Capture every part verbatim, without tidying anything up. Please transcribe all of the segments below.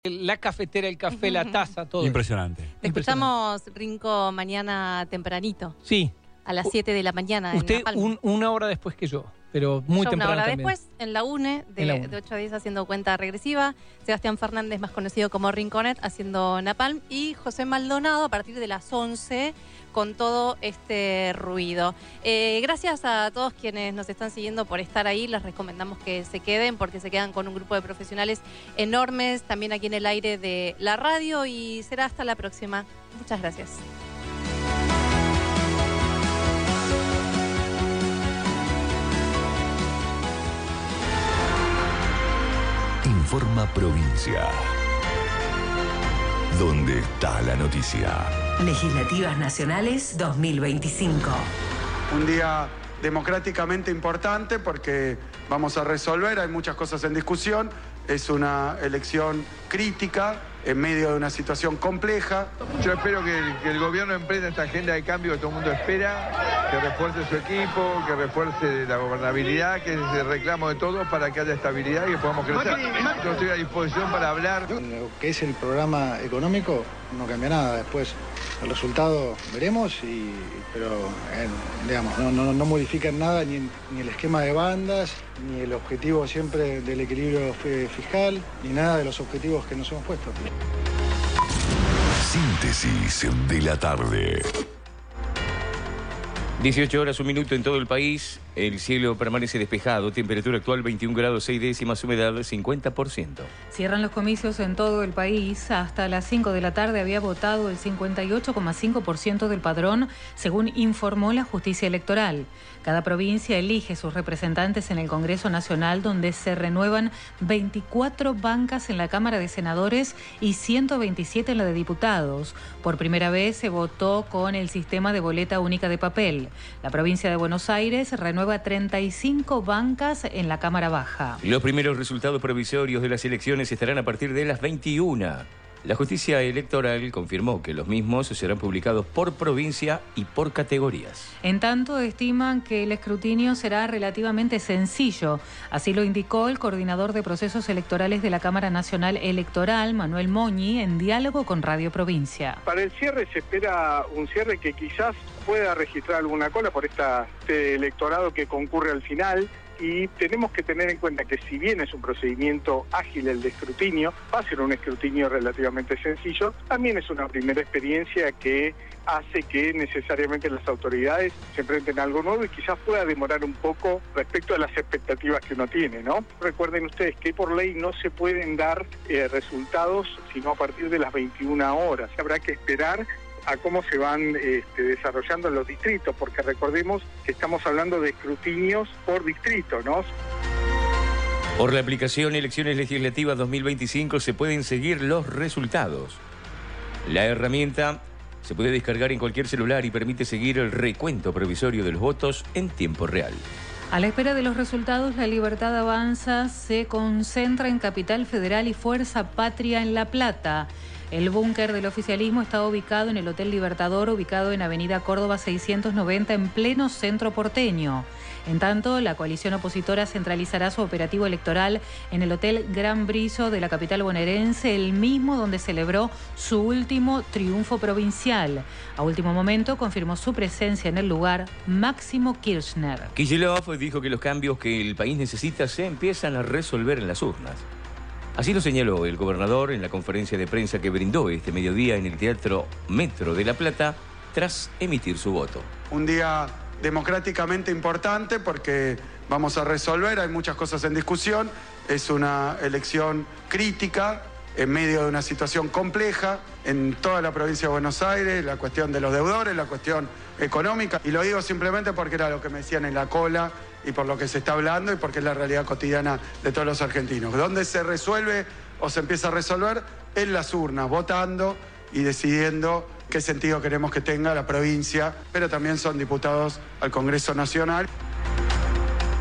La cafetera, el café, la taza, todo. Impresionante. Te escuchamos, Rinco, mañana tempranito. Sí. A las siete de la mañana. Usted en un, una hora después que yo, pero muy yo temprano una hora también. después, en la UNE, de, la UNE. de ocho a diez haciendo cuenta regresiva. Sebastián Fernández, más conocido como Rinconet, haciendo Napalm. Y José Maldonado a partir de las once con todo este ruido. Eh, gracias a todos quienes nos están siguiendo por estar ahí. Les recomendamos que se queden porque se quedan con un grupo de profesionales enormes también aquí en el aire de la radio y será hasta la próxima. Muchas gracias. Informa Provincia. ¿Dónde está la noticia? Legislativas Nacionales dos mil veinticinco. Un día democráticamente importante porque vamos a resolver, hay muchas cosas en discusión, es una elección crítica en medio de una situación compleja. Yo espero que el, que el gobierno emprenda esta agenda de cambio que todo el mundo espera, que refuerce su equipo, que refuerce la gobernabilidad, que es el reclamo de todos para que haya estabilidad y que podamos crecer. Yo estoy a disposición para hablar. Lo que es el programa económico no cambia nada, después el resultado veremos, y, pero eh, digamos, no, no, no modifican nada ni, ni el esquema de bandas, ni el objetivo siempre del equilibrio fiscal, ni nada de los objetivos que nos hemos puesto. Síntesis de la tarde. dieciocho horas, un minuto en todo el país. El cielo permanece despejado. Temperatura actual veintiún grados seis décimas, humedad cincuenta por ciento. Cierran los comicios en todo el país. Hasta las cinco de la tarde había votado el cincuenta y ocho coma cinco por ciento del padrón, según informó la Justicia Electoral. Cada provincia elige sus representantes en el Congreso Nacional, donde se renuevan veinticuatro bancas en la Cámara de Senadores y ciento veintisiete en la de Diputados. Por primera vez se votó con el sistema de boleta única de papel. La provincia de Buenos Aires renueva treinta y cinco bancas en la Cámara Baja. Los primeros resultados provisorios de las elecciones estarán a partir de las veintiuna. La Justicia Electoral confirmó que los mismos serán publicados por provincia y por categorías. En tanto, estiman que el escrutinio será relativamente sencillo. Así lo indicó el coordinador de procesos electorales de la Cámara Nacional Electoral, Manuel Moñi, en diálogo con Radio Provincia. Para el cierre se espera un cierre que quizás pueda registrar alguna cola por esta, este electorado que concurre al final. Y tenemos que tener en cuenta que si bien es un procedimiento ágil el de escrutinio, va a ser un escrutinio relativamente sencillo, también es una primera experiencia que hace que necesariamente las autoridades se enfrenten a algo nuevo y quizás pueda demorar un poco respecto a las expectativas que uno tiene, ¿no? Recuerden ustedes que por ley no se pueden dar eh, resultados sino a partir de las veintiuna horas. Habrá que esperar a cómo se van este, desarrollando los distritos, porque recordemos que estamos hablando de escrutinios por distrito, ¿no? Por la aplicación Elecciones Legislativas dos mil veinticinco se pueden seguir los resultados. La herramienta se puede descargar en cualquier celular y permite seguir el recuento provisorio de los votos en tiempo real. A la espera de los resultados, La Libertad Avanza se concentra en Capital Federal y Fuerza Patria en La Plata. El búnker del oficialismo está ubicado en el Hotel Libertador, ubicado en Avenida Córdoba seiscientos noventa, en pleno centro porteño. En tanto, la coalición opositora centralizará su operativo electoral en el Hotel Gran Briso de la capital bonaerense, el mismo donde celebró su último triunfo provincial. A último momento confirmó su presencia en el lugar Máximo Kirchner. Kicillof dijo que los cambios que el país necesita se empiezan a resolver en las urnas. Así lo señaló el gobernador en la conferencia de prensa que brindó este mediodía en el Teatro Metro de La Plata tras emitir su voto. Un día democráticamente importante porque vamos a resolver, hay muchas cosas en discusión, es una elección crítica en medio de una situación compleja en toda la provincia de Buenos Aires, la cuestión de los deudores, la cuestión económica, y lo digo simplemente porque era lo que me decían en la cola y por lo que se está hablando y porque es la realidad cotidiana de todos los argentinos. ¿Dónde se resuelve o se empieza a resolver? En las urnas, votando y decidiendo qué sentido queremos que tenga la provincia, pero también son diputados al Congreso Nacional.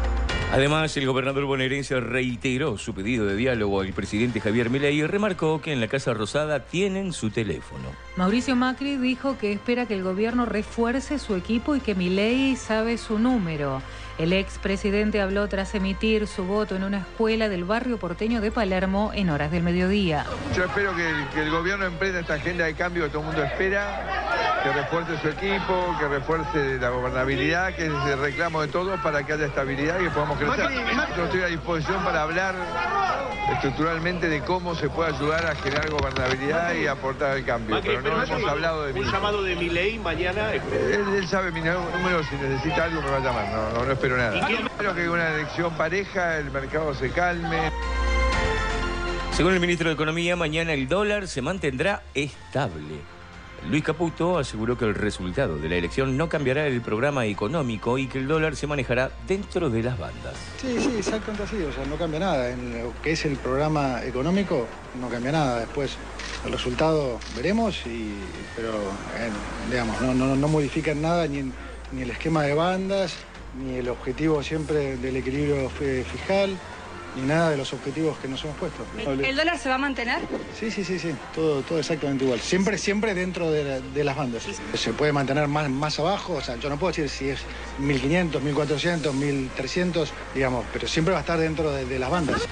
Además, el gobernador bonaerense reiteró su pedido de diálogo al presidente Javier Milei y remarcó que en la Casa Rosada tienen su teléfono. Mauricio Macri dijo que espera que el gobierno refuerce su equipo y que Milei sabe su número. El expresidente habló tras emitir su voto en una escuela del barrio porteño de Palermo en horas del mediodía. Yo espero que el, que el gobierno emprenda esta agenda de cambio que todo el mundo espera, que refuerce su equipo, que refuerce la gobernabilidad, que es el reclamo de todos para que haya estabilidad y que podamos crecer. Yo estoy a disposición para hablar estructuralmente de cómo se puede ayudar a generar gobernabilidad y aportar el cambio. Macri, pero no pero hemos Macri, hablado de un mí. llamado de Milei mañana. Él, él sabe mi número, si necesita algo me va a llamar, no, no, no espero nada. Espero que una elección pareja, el mercado se calme. Según el ministro de Economía, mañana el dólar se mantendrá estable. Luis Caputo aseguró que el resultado de la elección no cambiará el programa económico y que el dólar se manejará dentro de las bandas. Sí, sí, exactamente así, o sea, no cambia nada. En lo que es el programa económico, no cambia nada. Después, el resultado veremos, y, pero, en, digamos, no, no, no modifican nada, ni, ni el esquema de bandas, ni el objetivo siempre del equilibrio fiscal, ni nada de los objetivos que nos hemos puesto. ¿El, el dólar se va a mantener? Sí, sí, sí, sí, todo, todo exactamente igual. Siempre, siempre dentro de, la, de las bandas. Se puede mantener más, más abajo, o sea, yo no puedo decir si es mil quinientos, mil cuatrocientos, mil trescientos, digamos, pero siempre va a estar dentro de, de las bandas.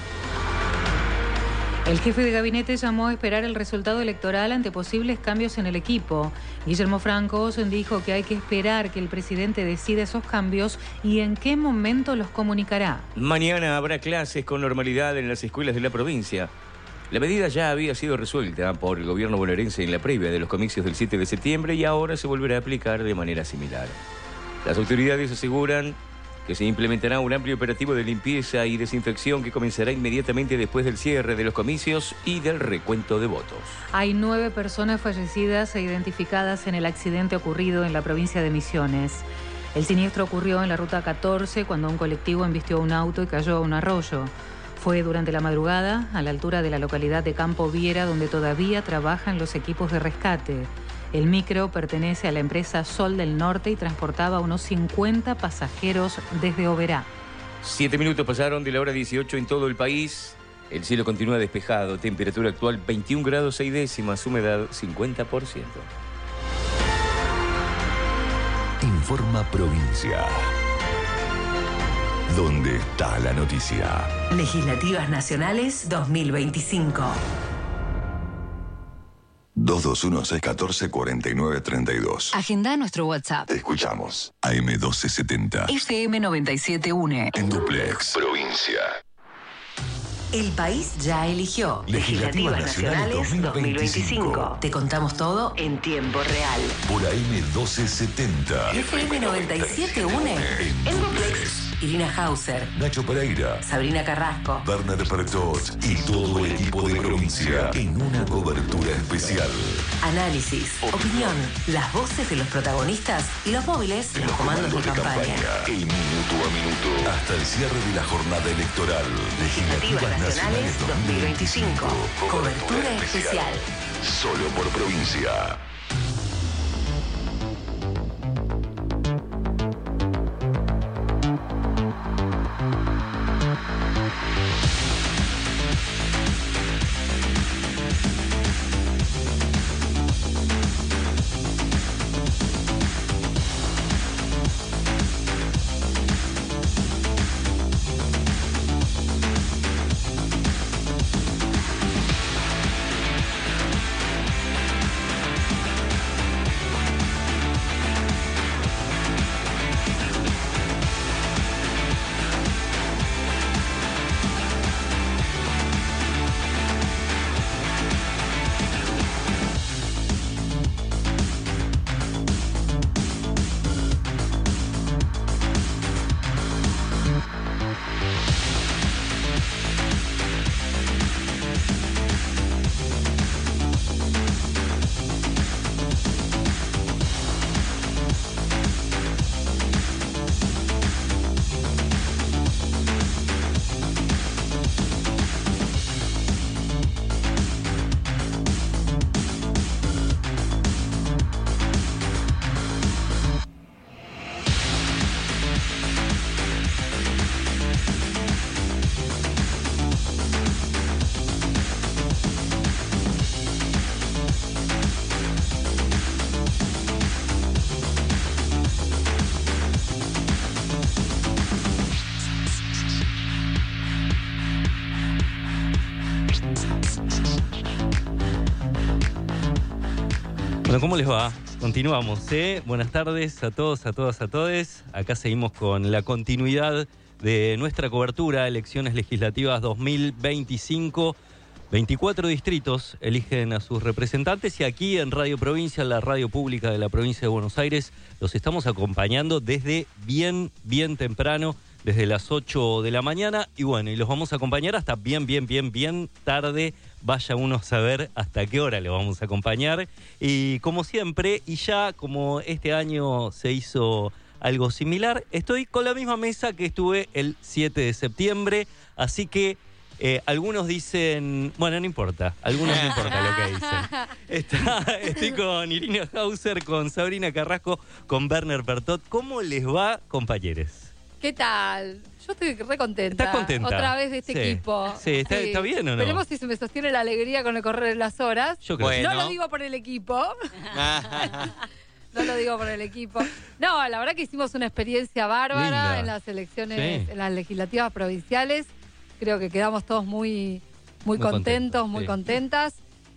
El jefe de gabinete llamó a esperar el resultado electoral ante posibles cambios en el equipo. Guillermo Francos dijo que hay que esperar que el presidente decida esos cambios y en qué momento los comunicará. Mañana habrá clases con normalidad en las escuelas de la provincia. La medida ya había sido resuelta por el gobierno bonaerense en la previa de los comicios del siete de septiembre y ahora se volverá a aplicar de manera similar. Las autoridades aseguran que se implementará un amplio operativo de limpieza y desinfección que comenzará inmediatamente después del cierre de los comicios y del recuento de votos. Hay nueve personas fallecidas e identificadas en el accidente ocurrido en la provincia de Misiones. El siniestro ocurrió en la ruta catorce cuando un colectivo embistió un auto y cayó a un arroyo. Fue durante la madrugada, a la altura de la localidad de Campo Viera, donde todavía trabajan los equipos de rescate. El micro pertenece a la empresa Sol del Norte y transportaba unos cincuenta pasajeros desde Oberá. Siete minutos pasaron de la hora dieciocho en todo el país. El cielo continúa despejado. Temperatura actual veintiún grados seis décimas. Humedad cincuenta por ciento. Informa Provincia. ¿Dónde está la noticia? Legislativas Nacionales dos mil veinticinco. dos dos uno seis uno cuatro cuatro nueve tres dos. Agenda nuestro WhatsApp. Te escuchamos. A M doce setenta. F M noventa y siete punto uno. En Duplex. Provincia. El país ya eligió. Legislativas Nacionales dos mil veinticinco. Te contamos todo en tiempo real. Por A M doce setenta. F M noventa y siete punto uno. En Duplex. Irina Hauser, Nacho Pereira, Sabrina Carrasco, Bernard Pertot y todo el equipo de Provincia en una cobertura especial. Análisis, opinión, las voces de los protagonistas y los móviles de los comandos de campaña. El minuto a minuto hasta el cierre de la jornada electoral. Legislativas Nacionales dos mil veinticinco. Cobertura especial. Solo por Provincia. Bueno, ¿cómo les va? Continuamos, ¿eh? Buenas tardes a todos, a todas, a todes. Acá seguimos con la continuidad de nuestra cobertura, elecciones legislativas dos mil veinticinco. veinticuatro distritos eligen a sus representantes y aquí en Radio Provincia, la radio pública de la provincia de Buenos Aires, los estamos acompañando desde bien, bien temprano, desde las ocho de la mañana y bueno, y los vamos a acompañar hasta bien, bien, bien, bien tarde. Vaya uno a saber hasta qué hora le vamos a acompañar. Y como siempre, y ya como este año se hizo algo similar, estoy con la misma mesa que estuve el siete de septiembre, así que Eh, algunos dicen, bueno, no importa, algunos no importa lo que dicen. Está, estoy con Irina Hauser, con Sabrina Carrasco, con Werner Bertot. ¿Cómo les va, compañeros? ¿Qué tal? Yo estoy re contenta. ¿Estás contenta? Otra vez de este Sí. equipo. Sí, ¿está, Sí. ¿está bien o no? Veremos si se me sostiene la alegría con el correr de las horas. Yo creo que No no. lo digo por el equipo. No lo digo por el equipo. No, la verdad que hicimos una experiencia bárbara Linda. en las elecciones, Sí. en las legislativas provinciales. Creo que quedamos todos muy, muy, Muy contentos, contentos, muy sí. contentas.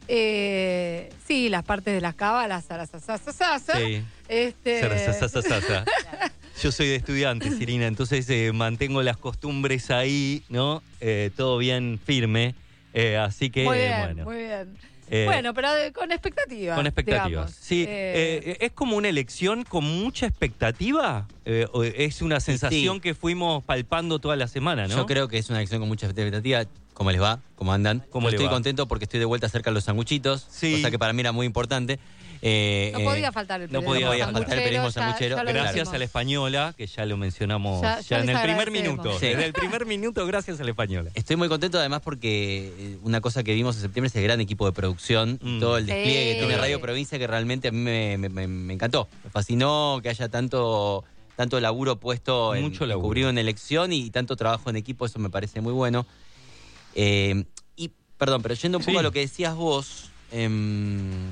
Eh, sí, las partes de las cábalas, sarasasasasa. Sí. Este... Sarasasasasa. Yo soy de estudiantes, Irina, entonces eh, mantengo las costumbres ahí, ¿no? Eh, todo bien firme, eh, así que, Muy eh, bien, bueno. muy bien. Eh, bueno, pero de- con expectativas. Con expectativas. digamos. Sí, Eh, eh, ¿es como una elección con mucha expectativa? Eh, o ¿Es una sensación Sí. que fuimos palpando toda la semana, no? Yo creo que es una elección con mucha expectativa. ¿Cómo les va? ¿Cómo andan? ¿Cómo Yo le estoy va? contento porque estoy de vuelta cerca de los sanguchitos, Sí. cosa que para mí era muy importante. Eh, no eh, podía faltar el no periodismo podía faltar el sanguchero, periodismo ya- sanguchero. ya lo Gracias dijimos. a la Española, que ya lo mencionamos Ya- ya, ya en les el primer agradecemos. minuto. Sí. Desde el primer minuto, gracias a la Española. Estoy muy contento además porque eh, una cosa que vimos en septiembre es el gran equipo de producción, Mm. todo el despliegue Sí. que tiene Radio Provincia que realmente a mí me, me- me- me encantó. Me fascinó que haya tanto, tanto laburo puesto en, Mucho en laburo. cubrir una elección y tanto trabajo en equipo, eso me parece muy bueno. Eh, y perdón, pero yendo un poco Sí. a lo que decías vos, em,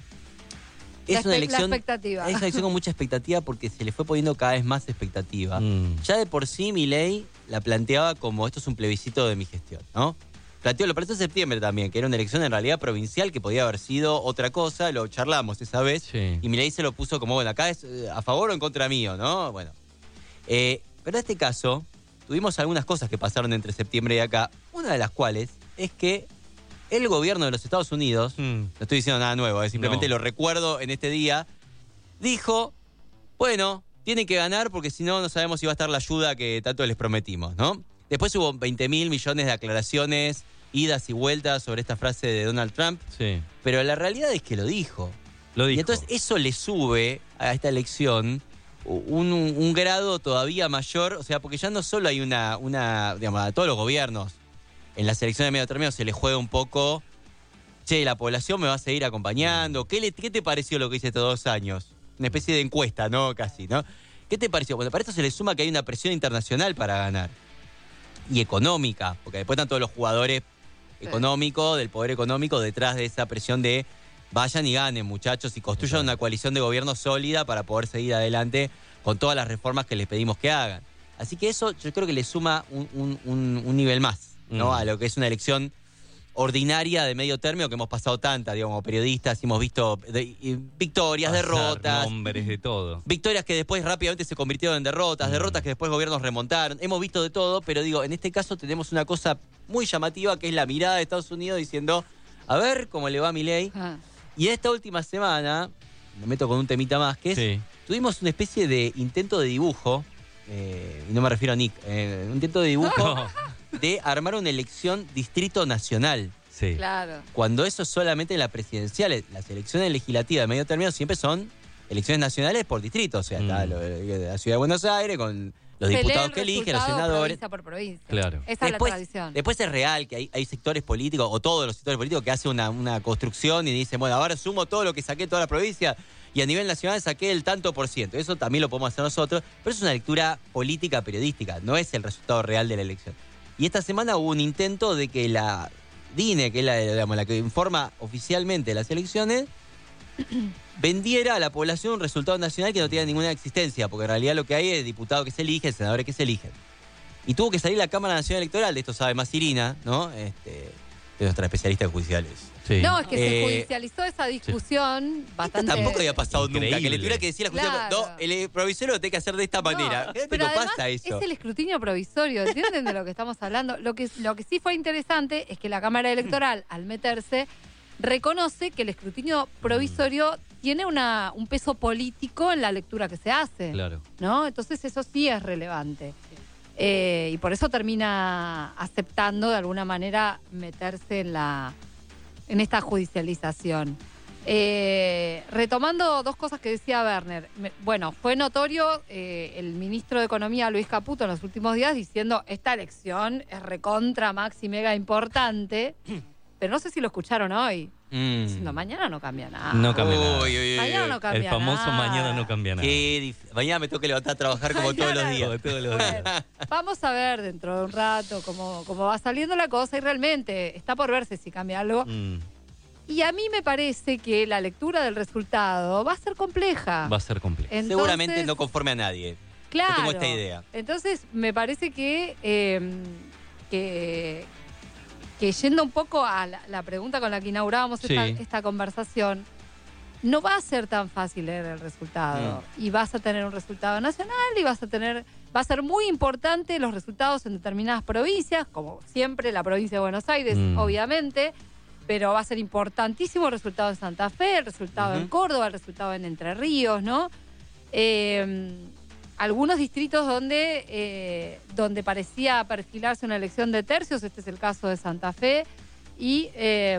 La es una espe- elección, la expectativa. es una elección con mucha expectativa porque se le fue poniendo cada vez más expectativa. Mm. Ya de por sí Milei la planteaba como esto es un plebiscito de mi gestión, ¿no? Planteó, lo planteó en septiembre también, que era una elección en realidad provincial que podía haber sido otra cosa, lo charlamos esa vez, Sí. y Milei se lo puso como, bueno, acá es eh, a favor o en contra mío, ¿no? Bueno. Eh, pero en este caso, tuvimos algunas cosas que pasaron entre septiembre y acá, una de las cuales es que el gobierno de los Estados Unidos, Mm. no estoy diciendo nada nuevo, eh, simplemente No. lo recuerdo en este día, dijo, bueno, tienen que ganar porque si no, no sabemos si va a estar la ayuda que tanto les prometimos, ¿no? Después hubo veinte mil millones de aclaraciones, idas y vueltas sobre esta frase de Donald Trump, Sí, pero la realidad es que lo dijo. lo dijo. Y entonces eso le sube a esta elección un, un- un grado todavía mayor, o sea, porque ya no solo hay una, una, digamos, a todos los gobiernos, en las elecciones de medio término se les juega un poco, che, la población me va a seguir acompañando, ¿qué, le- qué te pareció lo que hice estos dos años? Una especie de encuesta, ¿no? Casi, ¿no? ¿Qué te pareció? Bueno, para esto se le suma que hay una presión internacional para ganar. Y económica, porque después están todos los jugadores económicos, del poder económico, detrás de esa presión de vayan y ganen, muchachos, y construyan una coalición de gobierno sólida para poder seguir adelante con todas las reformas que les pedimos que hagan. Así que eso yo creo que le suma un, un- un- un nivel más, ¿no? Mm. A lo que es una elección ordinaria de medio término que hemos pasado tanta, digamos, como periodistas, hemos visto de- y victorias, Pasar derrotas, nombres de todo. victorias que después rápidamente se convirtieron en derrotas, Mm. derrotas que después gobiernos remontaron. Hemos visto de todo, pero digo, en este caso tenemos una cosa muy llamativa que es la mirada de Estados Unidos diciendo, a ver cómo le va a Milei. Ah. Y esta última semana, me meto con un temita más, que es, Sí. tuvimos una especie de intento de dibujo, eh, y no me refiero a Nick, eh, un intento de dibujo No. de armar una elección distrito nacional. Sí. Claro. Cuando eso es solamente en las presidenciales, las elecciones legislativas de medio término siempre son elecciones nacionales por distrito. O sea, está Mm. lo de la Ciudad de Buenos Aires con los Se lee diputados el que eligen, los resultado senadores. provincia por provincia. Claro. Esa Después, es la tradición. después es real que hay, hay sectores políticos, o todos los sectores políticos, que hacen una, una construcción y dicen, bueno, ahora sumo todo lo que saqué de toda la provincia y a nivel nacional saqué el tanto por ciento. Eso también lo podemos hacer nosotros, pero es una lectura política periodística, no es el resultado real de la elección. Y esta semana hubo un intento de que la D I N E, que es la, digamos, la que informa oficialmente las elecciones, vendiera a la población un resultado nacional que no tiene ninguna existencia, porque en realidad lo que hay es diputados que se eligen, senadores que se eligen. Y tuvo que salir la Cámara Nacional Electoral, de esto sabe más Irina, ¿no? Este, de nuestras especialistas judiciales. Sí. No, es que se Eh, judicializó esa discusión bastante... Tampoco había pasado nunca, que le Increíble. tuviera que decir a la justicia, Claro. no, el provisorio lo tiene que hacer de esta manera. Fíjate, Pero no además pasa eso. es el escrutinio provisorio, ¿entienden de lo que estamos hablando? Lo que, lo que sí fue interesante es que la Cámara Electoral, al meterse, reconoce que el escrutinio provisorio tiene una, un peso político en la lectura que se hace. Claro. ¿No? Entonces eso sí es relevante. Eh, y por eso termina aceptando de alguna manera meterse en la en esta judicialización. Eh, retomando dos cosas que decía Werner. Me- bueno, fue notorio eh, el ministro de Economía, Luis Caputo, en los últimos días diciendo esta elección es recontra, maxi, mega importante, pero no sé si lo escucharon hoy. Mm. Diciendo, mañana no cambia nada. No cambia nada. Uy, uy, uy, Mañana uy. no cambia El famoso nada. mañana no cambia nada. Qué dif- Mañana me tengo que levantar a trabajar como todos los días. Como todos los días. Vamos a ver dentro de un rato cómo, cómo va saliendo la cosa y realmente está por verse si cambia algo. Mm. Y a mí me parece que la lectura del resultado va a ser compleja. Va a ser complejo. Entonces, Seguramente no conforme a nadie. Claro. Yo tengo esta idea. Entonces me parece que, eh, que, que yendo un poco a la, la pregunta con la que inaugurábamos Sí. esta, esta conversación, no va a ser tan fácil leer el resultado. Y vas a tener un resultado nacional y vas a tener... Va a ser muy importante los resultados en determinadas provincias, como siempre la provincia de Buenos Aires, Mm. obviamente, pero va a ser importantísimo el resultado en Santa Fe, el resultado en Ujú. Córdoba, el resultado en Entre Ríos, ¿no? Eh, algunos distritos donde, eh, donde parecía perfilarse una elección de tercios, este es el caso de Santa Fe, y eh,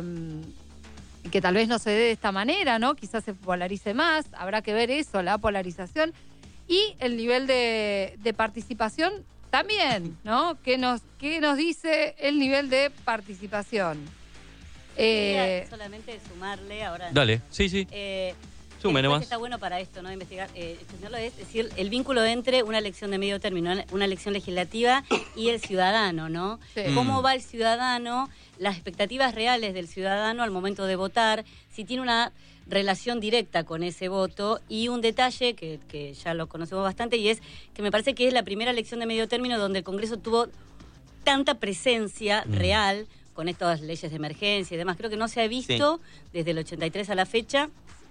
que tal vez no se dé de esta manera, ¿no? Quizás se polarice más, habrá que ver eso, la polarización. Y el nivel de, de participación también, ¿no? ¿Qué nos, qué nos dice el nivel de participación? Quería Eh, solamente sumarle ahora. Dale, sí, sí. Eh, Sume después nomás. Está bueno para esto, ¿no? Investigar, eh, estudiarlo es decir, el vínculo entre una elección de medio término, una elección legislativa y el ciudadano, ¿no? Sí. ¿Cómo Mm. va el ciudadano? Las expectativas reales del ciudadano al momento de votar, si tiene una relación directa con ese voto. Y un detalle que, que ya lo conocemos bastante y es que me parece que es la primera elección de medio término donde el Congreso tuvo tanta presencia Mm. real con estas leyes de emergencia y demás. Creo que no se ha visto desde el ochenta y tres a la fecha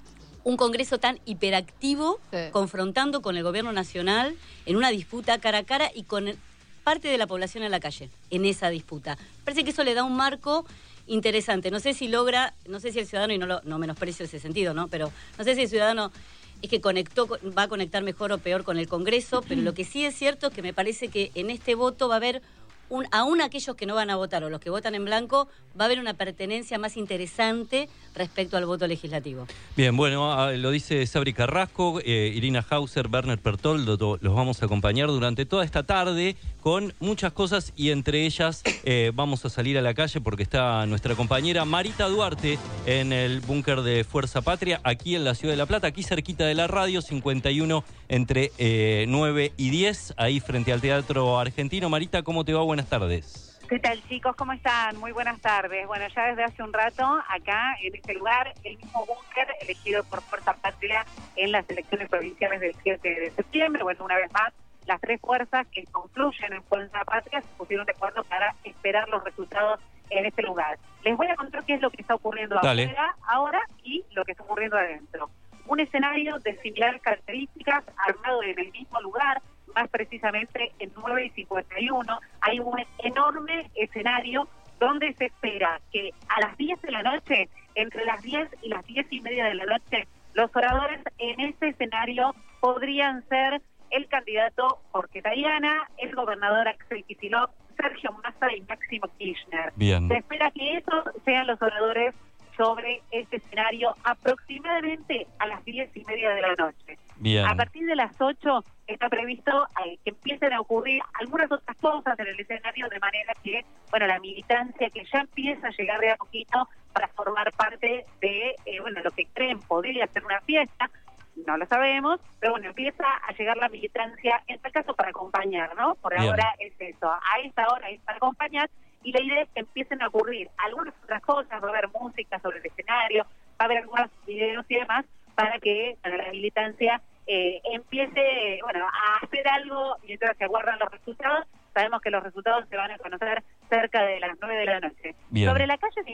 un Congreso tan hiperactivo, Sí. confrontando con el gobierno nacional en una disputa cara a cara y con el- parte de la población en la calle, en esa disputa. Parece que eso le da un marco interesante. No sé si logra, no sé si el ciudadano, y no, lo, no menosprecio ese sentido, ¿no? Pero no sé si el ciudadano es que conectó, con- va a conectar mejor o peor con el Congreso, pero lo que sí es cierto es que me parece que en este voto va a haber, un, aún aquellos que no van a votar o los que votan en blanco, va a haber una pertenencia más interesante respecto al voto legislativo. Bien, bueno, ah, lo dice Sabri Carrasco, eh, Irina Hauser, Werner Pertoldo, to- los vamos a acompañar durante toda esta tarde con muchas cosas y entre ellas eh, vamos a salir a la calle porque está nuestra compañera Marita Duarte en el búnker de Fuerza Patria, aquí en la Ciudad de La Plata, aquí cerquita de la radio, cincuenta y uno entre eh, nueve y diez, ahí frente al Teatro Argentino. Marita, ¿cómo te va? Buenas tardes. ¿Qué tal, chicos? ¿Cómo están? Muy buenas tardes. Bueno, ya desde hace un rato, acá en este lugar, el mismo búnker elegido por Fuerza Patria en las elecciones provinciales del siete de septiembre. Bueno, una vez más, las tres fuerzas que confluyen en Fuerza Patria se pusieron de acuerdo para esperar los resultados en este lugar. Les voy a contar qué es lo que está ocurriendo Dale. afuera, ahora y lo que está ocurriendo adentro. Un escenario de similares características, armado en el mismo lugar, más precisamente en nueve y cincuenta y uno, hay un enorme escenario donde se espera que a las diez de la noche, entre las diez y las diez y media de la noche, los oradores en ese escenario podrían ser el candidato Jorge Tayana, el gobernador Axel Kicillof, Sergio Massa y Máximo Kirchner. Bien. Se espera que esos sean los oradores sobre este escenario aproximadamente a las diez y media de la noche. Bien. A partir de las ocho está previsto eh, que empiecen a ocurrir algunas otras cosas en el escenario, de manera que, bueno, la militancia que ya empieza a llegar de a poquito para formar parte de, eh, bueno, lo que creen podría ser una fiesta, no lo sabemos, pero bueno, empieza a llegar la militancia, en tal caso para acompañar, ¿no? Por Bien. ahora es eso, a esta hora es para acompañar, y la idea es que empiecen a ocurrir algunas otras cosas, va a haber música sobre el escenario, va a haber algunos videos y demás, para que para la militancia eh, empiece, bueno, a hacer algo mientras se aguardan los resultados. Sabemos que los resultados se van a conocer cerca de las nueve de la noche. Bien. Sobre la calle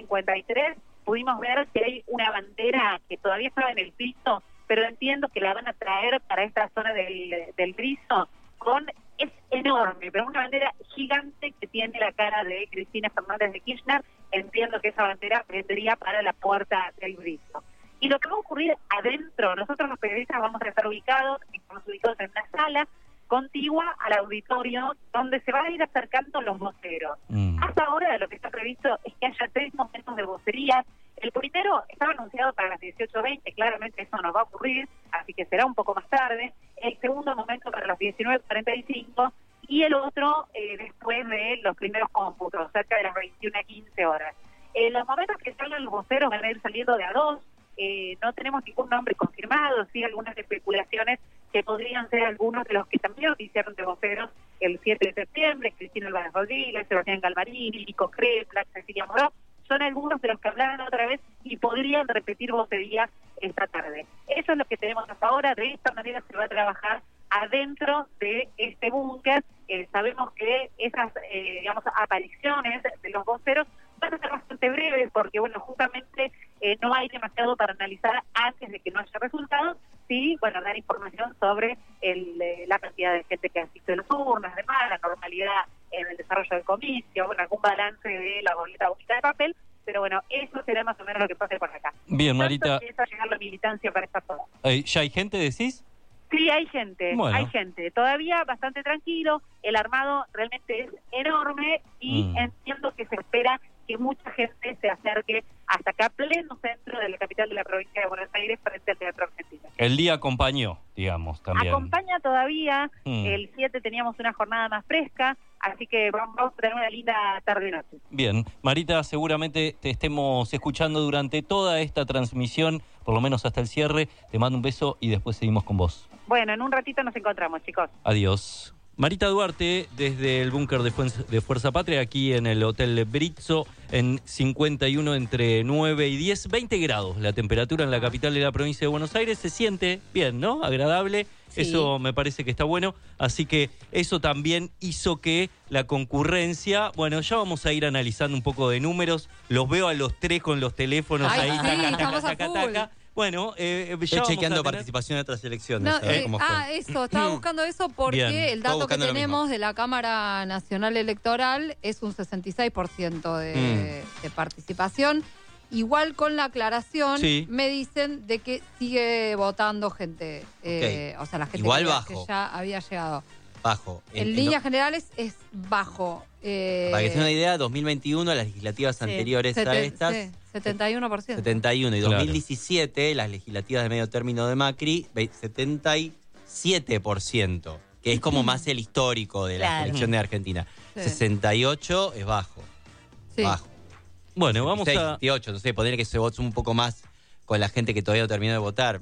cincuenta y tres pudimos ver que hay una bandera que todavía estaba en el piso, pero entiendo que la van a traer para esta zona del, del Rizo, con, es enorme, pero una bandera gigante que tiene la cara de Cristina Fernández de Kirchner. Entiendo que esa bandera vendría para la puerta del Rizo. Y lo que va a ocurrir adentro, nosotros los periodistas vamos a estar ubicados, estamos ubicados en una sala contigua al auditorio, donde se van a ir acercando los voceros. Mm. Hasta ahora lo que está previsto es que haya tres momentos de vocería. El primero estaba anunciado para las dieciocho veinte, claramente eso no va a ocurrir, así que será un poco más tarde. El segundo momento para las diecinueve cuarenta y cinco y el otro eh, después de los primeros cómputos, cerca de las veintiuna quince horas. Eh, los momentos que salgan los voceros van a ir saliendo de a dos. Eh, no tenemos ningún nombre confirmado, sí algunas especulaciones que podrían ser algunos de los que también hicieron de voceros el siete de septiembre, Cristina Álvarez Rodríguez, Sebastián Galmarini, Nico Krepla, Cecilia Moró, son algunos de los que hablaron otra vez y podrían repetir vocería esta tarde. Eso es lo que tenemos hasta ahora. De esta manera se va a trabajar adentro de este búnker. Eh, sabemos que esas eh, digamos apariciones de los voceros van a ser bastante breves porque, bueno, justamente eh, no hay demasiado para analizar antes de que no haya resultados. Sí, bueno, dar información sobre el, eh, la cantidad de gente que asiste a las urnas, demás, la normalidad en el desarrollo del comicio, bueno, algún balance de la boleta única de papel, pero bueno, eso será más o menos lo que pase por acá. Bien, Marita. Empieza a llegar la militancia para esta zona. Eh, ¿Ya hay gente, decís? Sí, hay gente, bueno. hay gente. Todavía bastante tranquilo, el armado realmente es enorme y mm. entiendo que se espera que mucha gente se acerque hasta acá, pleno centro de la capital de la provincia de Buenos Aires, frente al Teatro Argentino. El día acompañó, digamos, también. Acompaña todavía, mm. el siete teníamos una jornada más fresca, así que vamos a tener una linda tarde-noche. Bien, Marita, seguramente te estemos escuchando durante toda esta transmisión, por lo menos hasta el cierre. Te mando un beso y después seguimos con vos. Bueno, en un ratito nos encontramos, chicos. Adiós. Marita Duarte, desde el búnker de, de Fuerza Patria, aquí en el Hotel Brizzo, en cincuenta y uno entre nueve y diez, veinte grados. La temperatura en la capital de la provincia de Buenos Aires se siente bien, ¿no? Agradable. Sí. Eso me parece que está bueno. Así que eso también hizo que la concurrencia... Bueno, ya vamos a ir analizando un poco de números. Los veo a los tres con los teléfonos Ay, ahí. sí, taca, estamos taca, a taca, full. taca. Bueno, eh, ya Estoy chequeando tener... participación en otras elecciones. No, eh, ah, eso, estaba buscando eso porque Bien. el dato que tenemos de la Cámara Nacional Electoral es un sesenta y seis por ciento de, mm. de participación. Igual con la aclaración, sí. me dicen de que sigue votando gente. Eh, okay. O sea, la gente Igual que, bajo. que ya había llegado. Bajo. En, en líneas no. generales es bajo. Eh, Para que se den una idea, dos mil veintiuno, las legislativas sí. anteriores Seten, a estas... Sí. setenta y uno por ciento. setenta y uno. Y claro. dos mil diecisiete, las legislativas de medio término de Macri, setenta y siete por ciento, que es como más el histórico de la Claro. selección de Argentina. Sí. sesenta y ocho es bajo. Sí. Bajo. Bueno, vamos a... sesenta y ocho, no sé, poner que se vote un poco más con la gente que todavía no terminó de votar.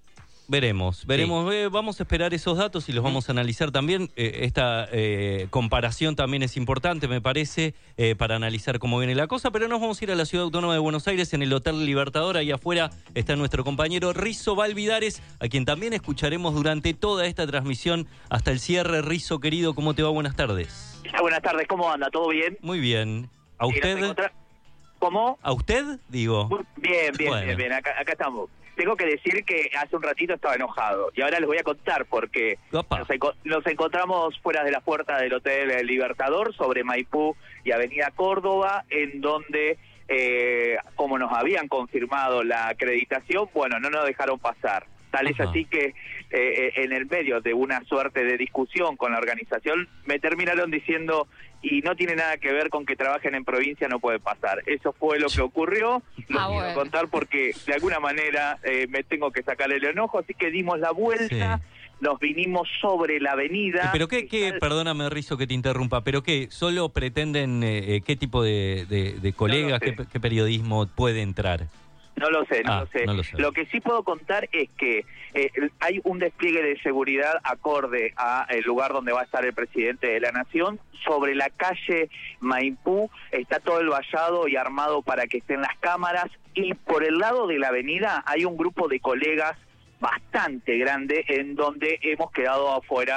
Veremos, veremos. Sí. Eh, vamos a esperar esos datos y los vamos a analizar también. Eh, esta eh, comparación también es importante, me parece, eh, para analizar cómo viene la cosa. Pero nos vamos a ir a la Ciudad Autónoma de Buenos Aires, en el Hotel Libertador. Ahí afuera está nuestro compañero Rizo Valvidares, a quien también escucharemos durante toda esta transmisión hasta el cierre. Rizo, querido, ¿cómo te va? Buenas tardes. Buenas tardes, ¿cómo anda? ¿Todo bien? Muy bien. ¿A usted? ¿Cómo? ¿A usted? Digo. Bien, bien, bueno. bien, bien. Acá, acá estamos. Tengo que decir que hace un ratito estaba enojado y ahora les voy a contar porque nos, enco nos encontramos fuera de la puerta del Hotel Libertador sobre Maipú y Avenida Córdoba, en donde, eh, como nos habían confirmado la acreditación, bueno, no nos dejaron pasar. Tal es así que eh, en el medio de una suerte de discusión con la organización me terminaron diciendo, y no tiene nada que ver con que trabajen en provincia, no puede pasar. Eso fue lo que ocurrió, lo ah, quiero bueno. contar porque de alguna manera eh, me tengo que sacar el enojo, así que dimos la vuelta, sí. Nos vinimos sobre la avenida. ¿Pero qué, qué perdóname, Rizo, que te interrumpa, pero qué, solo pretenden, eh, qué tipo de, de, de colegas, no qué, qué periodismo puede entrar? No lo sé, no, ah, lo sé. no lo sé. Lo que sí puedo contar es que eh, hay un despliegue de seguridad acorde a el lugar donde va a estar el presidente de la Nación. Sobre la calle Maipú está todo el vallado y armado para que estén las cámaras. Y por el lado de la avenida hay un grupo de colegas bastante grande en donde hemos quedado afuera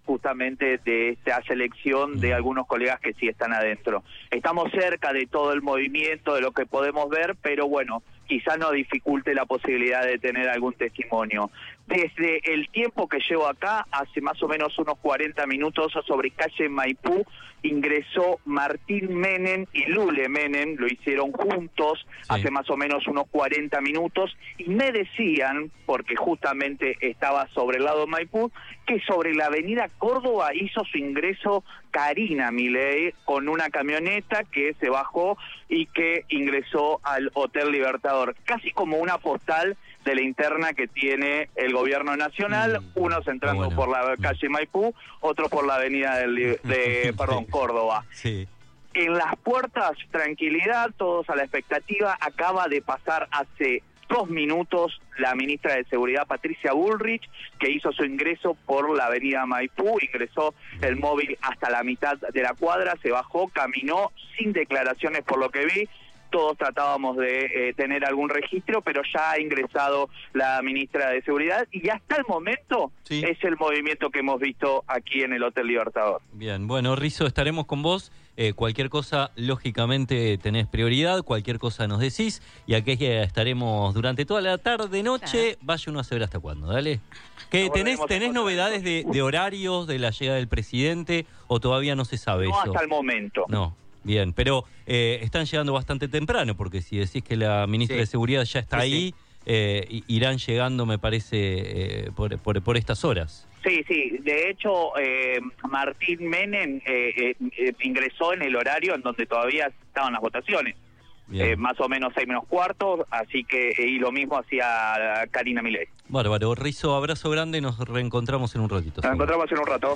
justamente de esta selección de algunos colegas que sí están adentro. Estamos cerca de todo el movimiento, de lo que podemos ver, pero bueno, quizás nos dificulte la posibilidad de tener algún testimonio. Desde el tiempo que llevo acá, hace más o menos unos cuarenta minutos, sobre calle Maipú, ingresó Martín Menem y Lule Menem, lo hicieron juntos, sí. hace más o menos unos cuarenta minutos, y me decían, porque justamente estaba sobre el lado de Maipú, que sobre la avenida Córdoba hizo su ingreso Karina Milei con una camioneta que se bajó y que ingresó al Hotel Libertador, casi como una postal de la interna que tiene el gobierno nacional, mm, unos entrando bueno. por la calle Maipú, otros por la avenida del, de perdón, Córdoba. Sí. En las puertas, tranquilidad, todos a la expectativa. Acaba de pasar hace dos minutos la ministra de Seguridad, Patricia Bullrich, que hizo su ingreso por la avenida Maipú, ingresó el móvil hasta la mitad de la cuadra, se bajó, caminó sin declaraciones por lo que vi. Todos tratábamos de eh, tener algún registro, pero ya ha ingresado la ministra de Seguridad y hasta el momento sí. es el movimiento que hemos visto aquí en el Hotel Libertador. Bien, bueno, Rizzo, estaremos con vos. Eh, cualquier cosa, lógicamente, tenés prioridad, cualquier cosa nos decís y aquí estaremos durante toda la tarde, noche, claro. Vaya uno a saber hasta cuándo, dale. ¿Qué, no ¿Tenés, tenés novedades de, de horarios, de la llegada del presidente o todavía no se sabe no eso? No hasta el momento. No. Bien, pero eh, están llegando bastante temprano, porque si decís que la ministra sí. de Seguridad ya está sí, ahí, sí. Eh, irán llegando, me parece, eh, por, por, por estas horas. Sí, sí, de hecho, eh, Martín Menem eh, eh, ingresó en el horario en donde todavía estaban las votaciones, eh, más o menos seis menos cuarto, así que, eh, y lo mismo hacía Karina Milei. Bárbaro, Rizzo, abrazo grande, nos reencontramos en un ratito. Nos encontramos en un rato.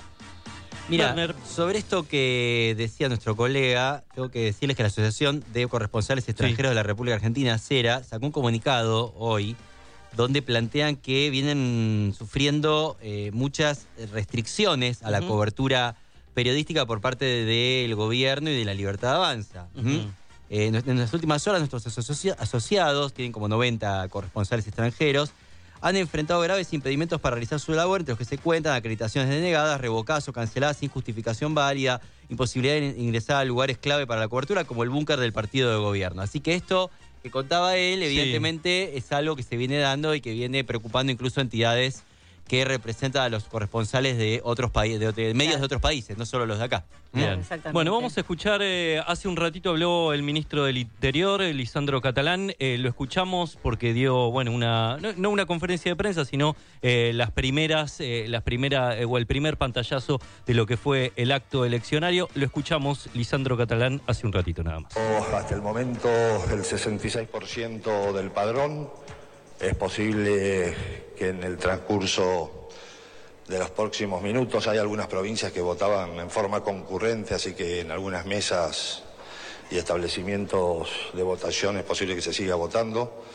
Mira, sobre esto que decía nuestro colega, tengo que decirles que la Asociación de Corresponsales Extranjeros sí. de la República Argentina, CERA, sacó un comunicado hoy donde plantean que vienen sufriendo eh, muchas restricciones a la uh-huh. cobertura periodística por parte del gobierno y de la Libertad Avanza. Uh-huh. eh, en las últimas horas nuestros asoci- asociados, tienen como noventa corresponsales extranjeros, han enfrentado graves impedimentos para realizar su labor, entre los que se cuentan acreditaciones denegadas, revocadas o canceladas sin justificación válida, imposibilidad de ingresar a lugares clave para la cobertura, como el búnker del partido de gobierno. Así que esto que contaba él, evidentemente, sí. es algo que se viene dando y que viene preocupando incluso a entidades que representan a los corresponsales de otros países, de, de medios claro. de otros países, no solo los de acá. Bien. Bueno, vamos a escuchar, eh, hace un ratito habló el ministro del Interior, Lisandro Catalán, eh, lo escuchamos porque dio, bueno, una no, no una conferencia de prensa, sino eh, las primeras, eh, las primeras, eh, o el primer pantallazo de lo que fue el acto eleccionario. Lo escuchamos, Lisandro Catalán, hace un ratito nada más. Hasta el momento, el sesenta y seis por ciento del padrón. Es posible que en el transcurso de los próximos minutos hay algunas provincias que votaban en forma concurrente, así que en algunas mesas y establecimientos de votación es posible que se siga votando.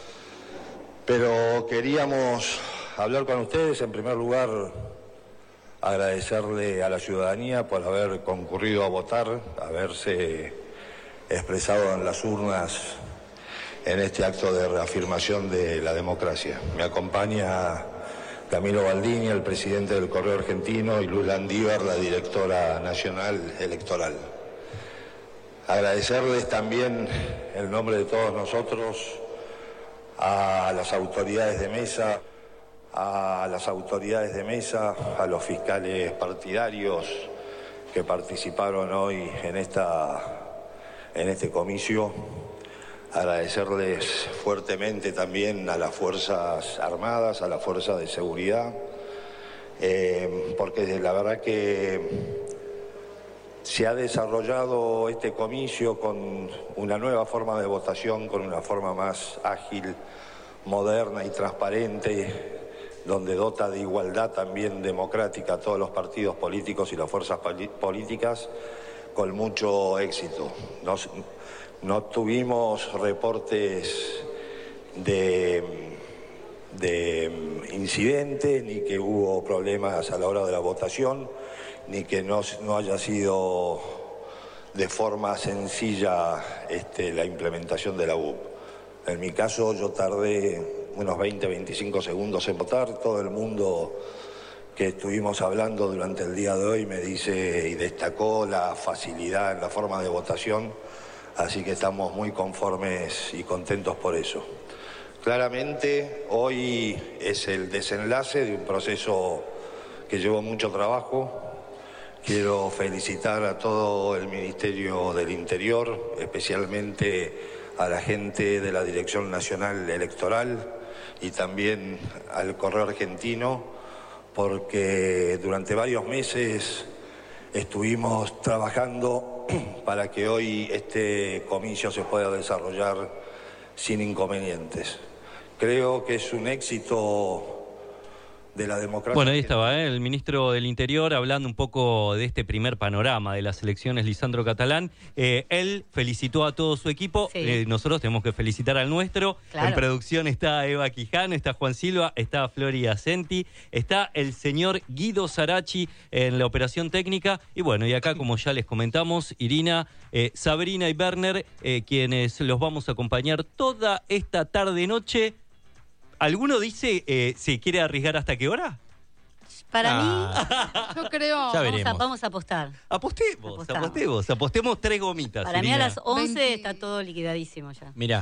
Pero queríamos hablar con ustedes, en primer lugar, agradecerle a la ciudadanía por haber concurrido a votar, haberse expresado en las urnas en este acto de reafirmación de la democracia. Me acompaña Camilo Baldini, el presidente del Correo Argentino, y Luz Landívar, la directora nacional electoral. Agradecerles también, en nombre de todos nosotros, a las autoridades de mesa, a las autoridades de mesa, a los fiscales partidarios que participaron hoy en esta, en este comicio. Agradecerles fuertemente también a las Fuerzas Armadas, a las Fuerzas de Seguridad, eh, porque la verdad que se ha desarrollado este comicio con una nueva forma de votación, con una forma más ágil, moderna y transparente, donde dota de igualdad también democrática a todos los partidos políticos y las fuerzas políticas, con mucho éxito. Nos, No tuvimos reportes de, de incidentes, ni que hubo problemas a la hora de la votación, ni que no, no haya sido de forma sencilla este, la implementación de la U P. En mi caso yo tardé unos veinte, veinticinco segundos en votar. Todo el mundo que estuvimos hablando durante el día de hoy me dice y destacó la facilidad en la forma de votación, así que estamos muy conformes y contentos por eso. Claramente hoy es el desenlace de un proceso que llevó mucho trabajo. Quiero felicitar a todo el Ministerio del Interior, especialmente a la gente de la Dirección Nacional Electoral y también al Correo Argentino, porque durante varios meses estuvimos trabajando para que hoy este comicio se pueda desarrollar sin inconvenientes. Creo que es un éxito de la democracia. Bueno, ahí estaba, ¿eh? El ministro del Interior hablando un poco de este primer panorama de las elecciones, Lisandro Catalán. Eh, él felicitó a todo su equipo. Sí. Eh, nosotros tenemos que felicitar al nuestro. Claro. En producción está Eva Quijano, está Juan Silva, está Flori Asenti, está el señor Guido Sarachi en la operación técnica. Y bueno, y acá, como ya les comentamos, Irina, eh, Sabrina y Werner, eh, quienes los vamos a acompañar toda esta tarde-noche. ¿Alguno dice eh, se quiere arriesgar hasta qué hora? Para Ah. Yo creo. Ya mí, vamos a, veremos. vamos a apostar. Apostemos, Apostamos. apostemos, apostemos tres gomitas. Para mí Irina. a las once está todo liquidadísimo ya. Mirá.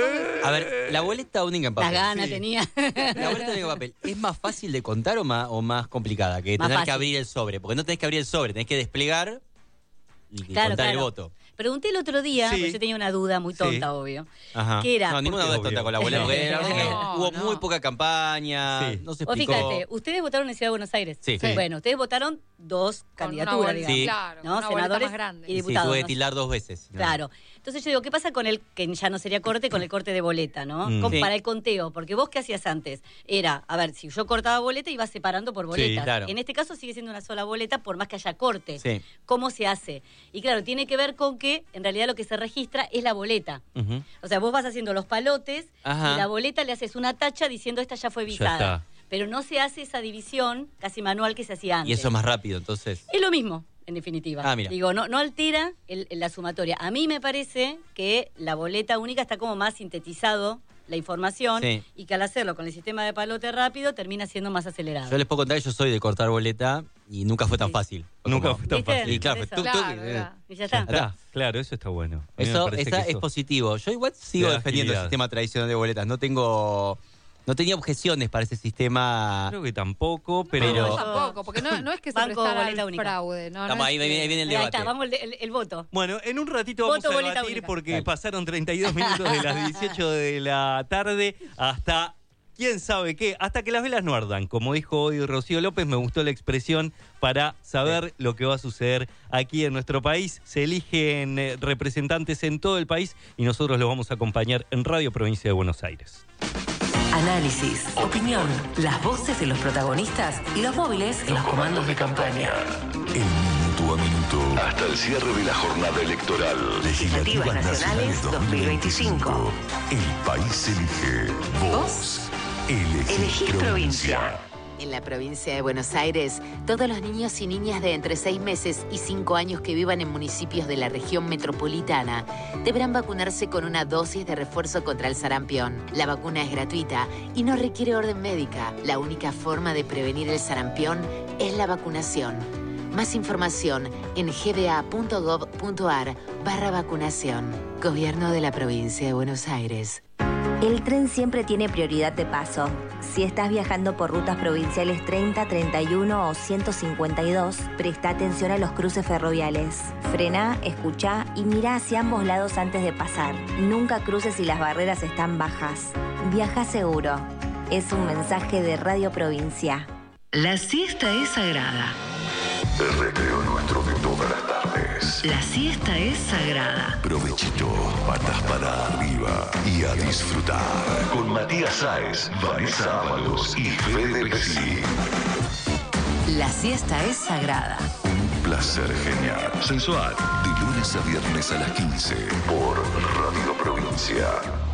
A ver, la boleta única en papel. Las ganas tenía. La boleta única en papel. ¿Es más fácil de contar o más, o más complicada? Que Más tener fácil. que abrir el sobre. Porque no tenés que abrir el sobre, tenés que desplegar y Claro, contar el claro. voto. Pregunté el otro día, Sí. porque yo tenía una duda muy tonta, Sí. obvio. Ajá. ¿Qué era? No, ninguna duda Obvio. tonta con la boleta. Porque la verdad es que No, hubo no. muy poca campaña, Sí. no se Vos explicó. fíjate, ustedes votaron en Ciudad de Buenos Aires. Sí. Sí. Bueno, ustedes votaron dos candidaturas, boleta, digamos. Sí. claro, ¿no? una boleta Senadores más grande. y Sí, diputados. tuve que ¿no? tildar dos veces. Claro. Entonces yo digo, ¿qué pasa con el, que ya no sería corte, con el corte de boleta, ¿no? Mm. Con- Sí. Para el conteo, porque vos qué hacías antes? Era, a ver, si yo cortaba boleta, ibas separando por boletas. claro. En este caso sigue siendo una sola boleta, por más que haya corte. Sí. ¿Cómo se hace? Y claro, tiene que ver con que en realidad lo que se registra es la boleta. Ujú. O sea, vos vas haciendo los palotes Ajá. y la boleta le haces una tacha diciendo esta ya fue Ya visada. está. Pero no se hace esa división casi manual que se hacía antes. Y eso es más rápido, entonces. Es lo mismo, en definitiva. Ah, mira. Digo, no, no altera el- la sumatoria. A mí me parece que la boleta única está como más sintetizado la información Sí. y que al hacerlo con el sistema de palote rápido termina siendo más acelerado. Yo les puedo contar que yo soy de cortar boleta y nunca fue tan fácil. Fue Nunca como- fue tan ¿Viste? fácil. Y claro, Por fue eso. tuc, tuc, Claro, eh. era. Y ya está. Está, claro, eso está bueno. A mí me Eso parece esa que es positivo. Yo igual sigo da defendiendo el agilidad. sistema tradicional de boletas. No tengo, no tenía objeciones para ese sistema. Creo que tampoco, pero... No, Pero- tampoco, porque no, no es que se Banco prestara boleta al única. fraude. No, no Estamos es ahí, que- viene, viene el Ahí debate. está, vamos el, el- el voto. Bueno, en un ratito vamos Voto a boleta debatir única. porque Dale. pasaron treinta y dos minutos de las dieciocho de la tarde hasta quién sabe qué, hasta que las velas no ardan. Como dijo hoy Rocío López, me gustó la expresión para saber lo que va a suceder aquí en nuestro país. Se eligen eh, representantes en todo el país y nosotros los vamos a acompañar en Radio Provincia de Buenos Aires. Análisis, opinión, las voces de los protagonistas y los móviles en los comandos de campaña. El minuto a minuto hasta el cierre de la jornada electoral. Legislativas Nacionales dos mil veinticinco. El país elige. Vos elegís, Elegís provincia. provincia. En la provincia de Buenos Aires, todos los niños y niñas de entre seis meses y cinco años que vivan en municipios de la región metropolitana deberán vacunarse con una dosis de refuerzo contra el sarampión. La vacuna es gratuita y no requiere orden médica. La única forma de prevenir el sarampión es la vacunación. Más información en gba.gov.ar barra vacunación. Gobierno de la provincia de Buenos Aires. El tren siempre tiene prioridad de paso. Si estás viajando por rutas provinciales treinta, treinta y uno o ciento cincuenta y dos, presta atención a los cruces ferroviales. Frená, escuchá y mirá hacia ambos lados antes de pasar. Nunca cruces si las barreras están bajas. Viaja seguro. Es un mensaje de Radio Provincia. La siesta es sagrada. El recreo nuestro de todas las tardes. La siesta es sagrada. Provechito, patas para arriba y a disfrutar. Con Matías Sáez, Vanessa Ábalos y Fede Pesci. La siesta es sagrada. Un placer genial. Sensual. De lunes a viernes a las quince por Radio Provincia.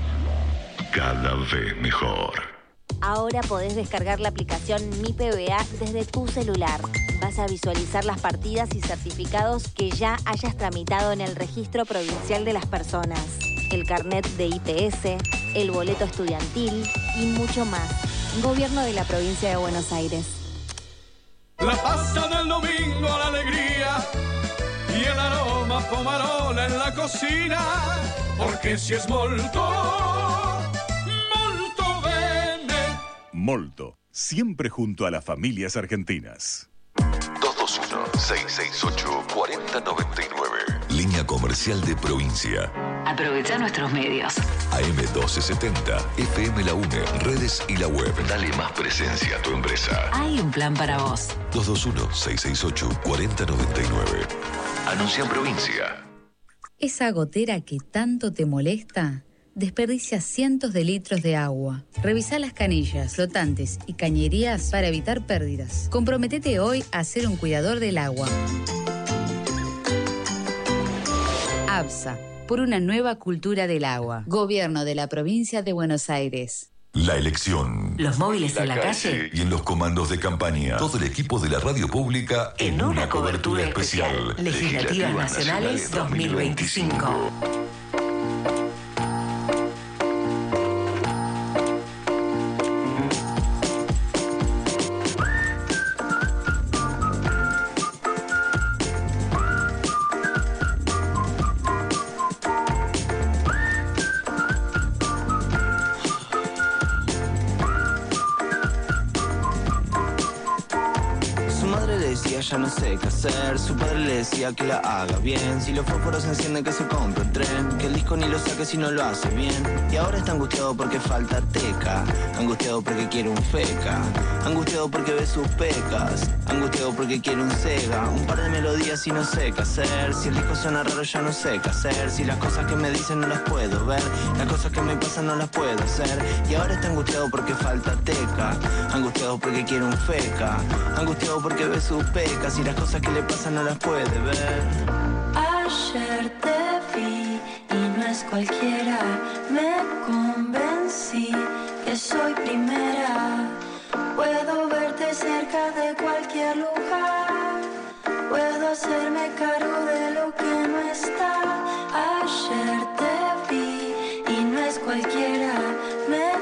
Cada vez mejor. Ahora podés descargar la aplicación Mi P B A desde tu celular. Vas a visualizar las partidas y certificados que ya hayas tramitado en el Registro Provincial de las Personas, el carnet de I P S, el boleto estudiantil y mucho más. Gobierno de la Provincia de Buenos Aires. La pasta del domingo, la alegría y el aroma pomarola en la cocina, porque si es molto, molto bene. Molto, siempre junto a las familias argentinas. dos dos uno, seis seis ocho, cuatro cero nueve nueve. Línea comercial de provincia. Aprovecha nuestros medios. A M doce setenta, F M La UNE, redes y la web. Dale más presencia a tu empresa. Hay un plan para vos. dos dos uno, seis seis ocho, cuatro cero nueve nueve. Anuncia en provincia. Esa gotera que tanto te molesta desperdicia cientos de litros de agua. Revisa las canillas, flotantes y cañerías para evitar pérdidas. Comprométete hoy a ser un cuidador del agua. ABSA, por una nueva cultura del agua. Gobierno de la Provincia de Buenos Aires. La elección. Los móviles en la calle. Y en los comandos de campaña. Todo el equipo de la radio pública en, en una, una cobertura, cobertura especial. especial. Legislativas Nacionales dos mil veinticinco. Ya no sé qué hacer, su padre le decía que la haga bien. Si los fósforos se encienden que se compre un tren, que el disco ni lo saque si no lo hace bien. Y ahora está angustiado porque falta teca, angustiado porque quiere un feca, angustiado porque ve sus pecas, angustiado porque quiere un Sega, un par de melodías y no sé qué hacer. Si el disco suena raro ya no sé qué hacer, si las cosas que me dicen no las puedo ver, las cosas que me pasan no las puedo hacer. Y ahora está angustiado porque falta teca, angustiado porque quiere un feca, angustiado porque ve sus pecas, y las cosas que le pasan no las puede ver. Ayer te vi y no es cualquiera, me convencí que soy primera. Puedo verte cerca de cualquier lugar, puedo hacerme cargo de lo que no está. Ayer te vi y no es cualquiera, me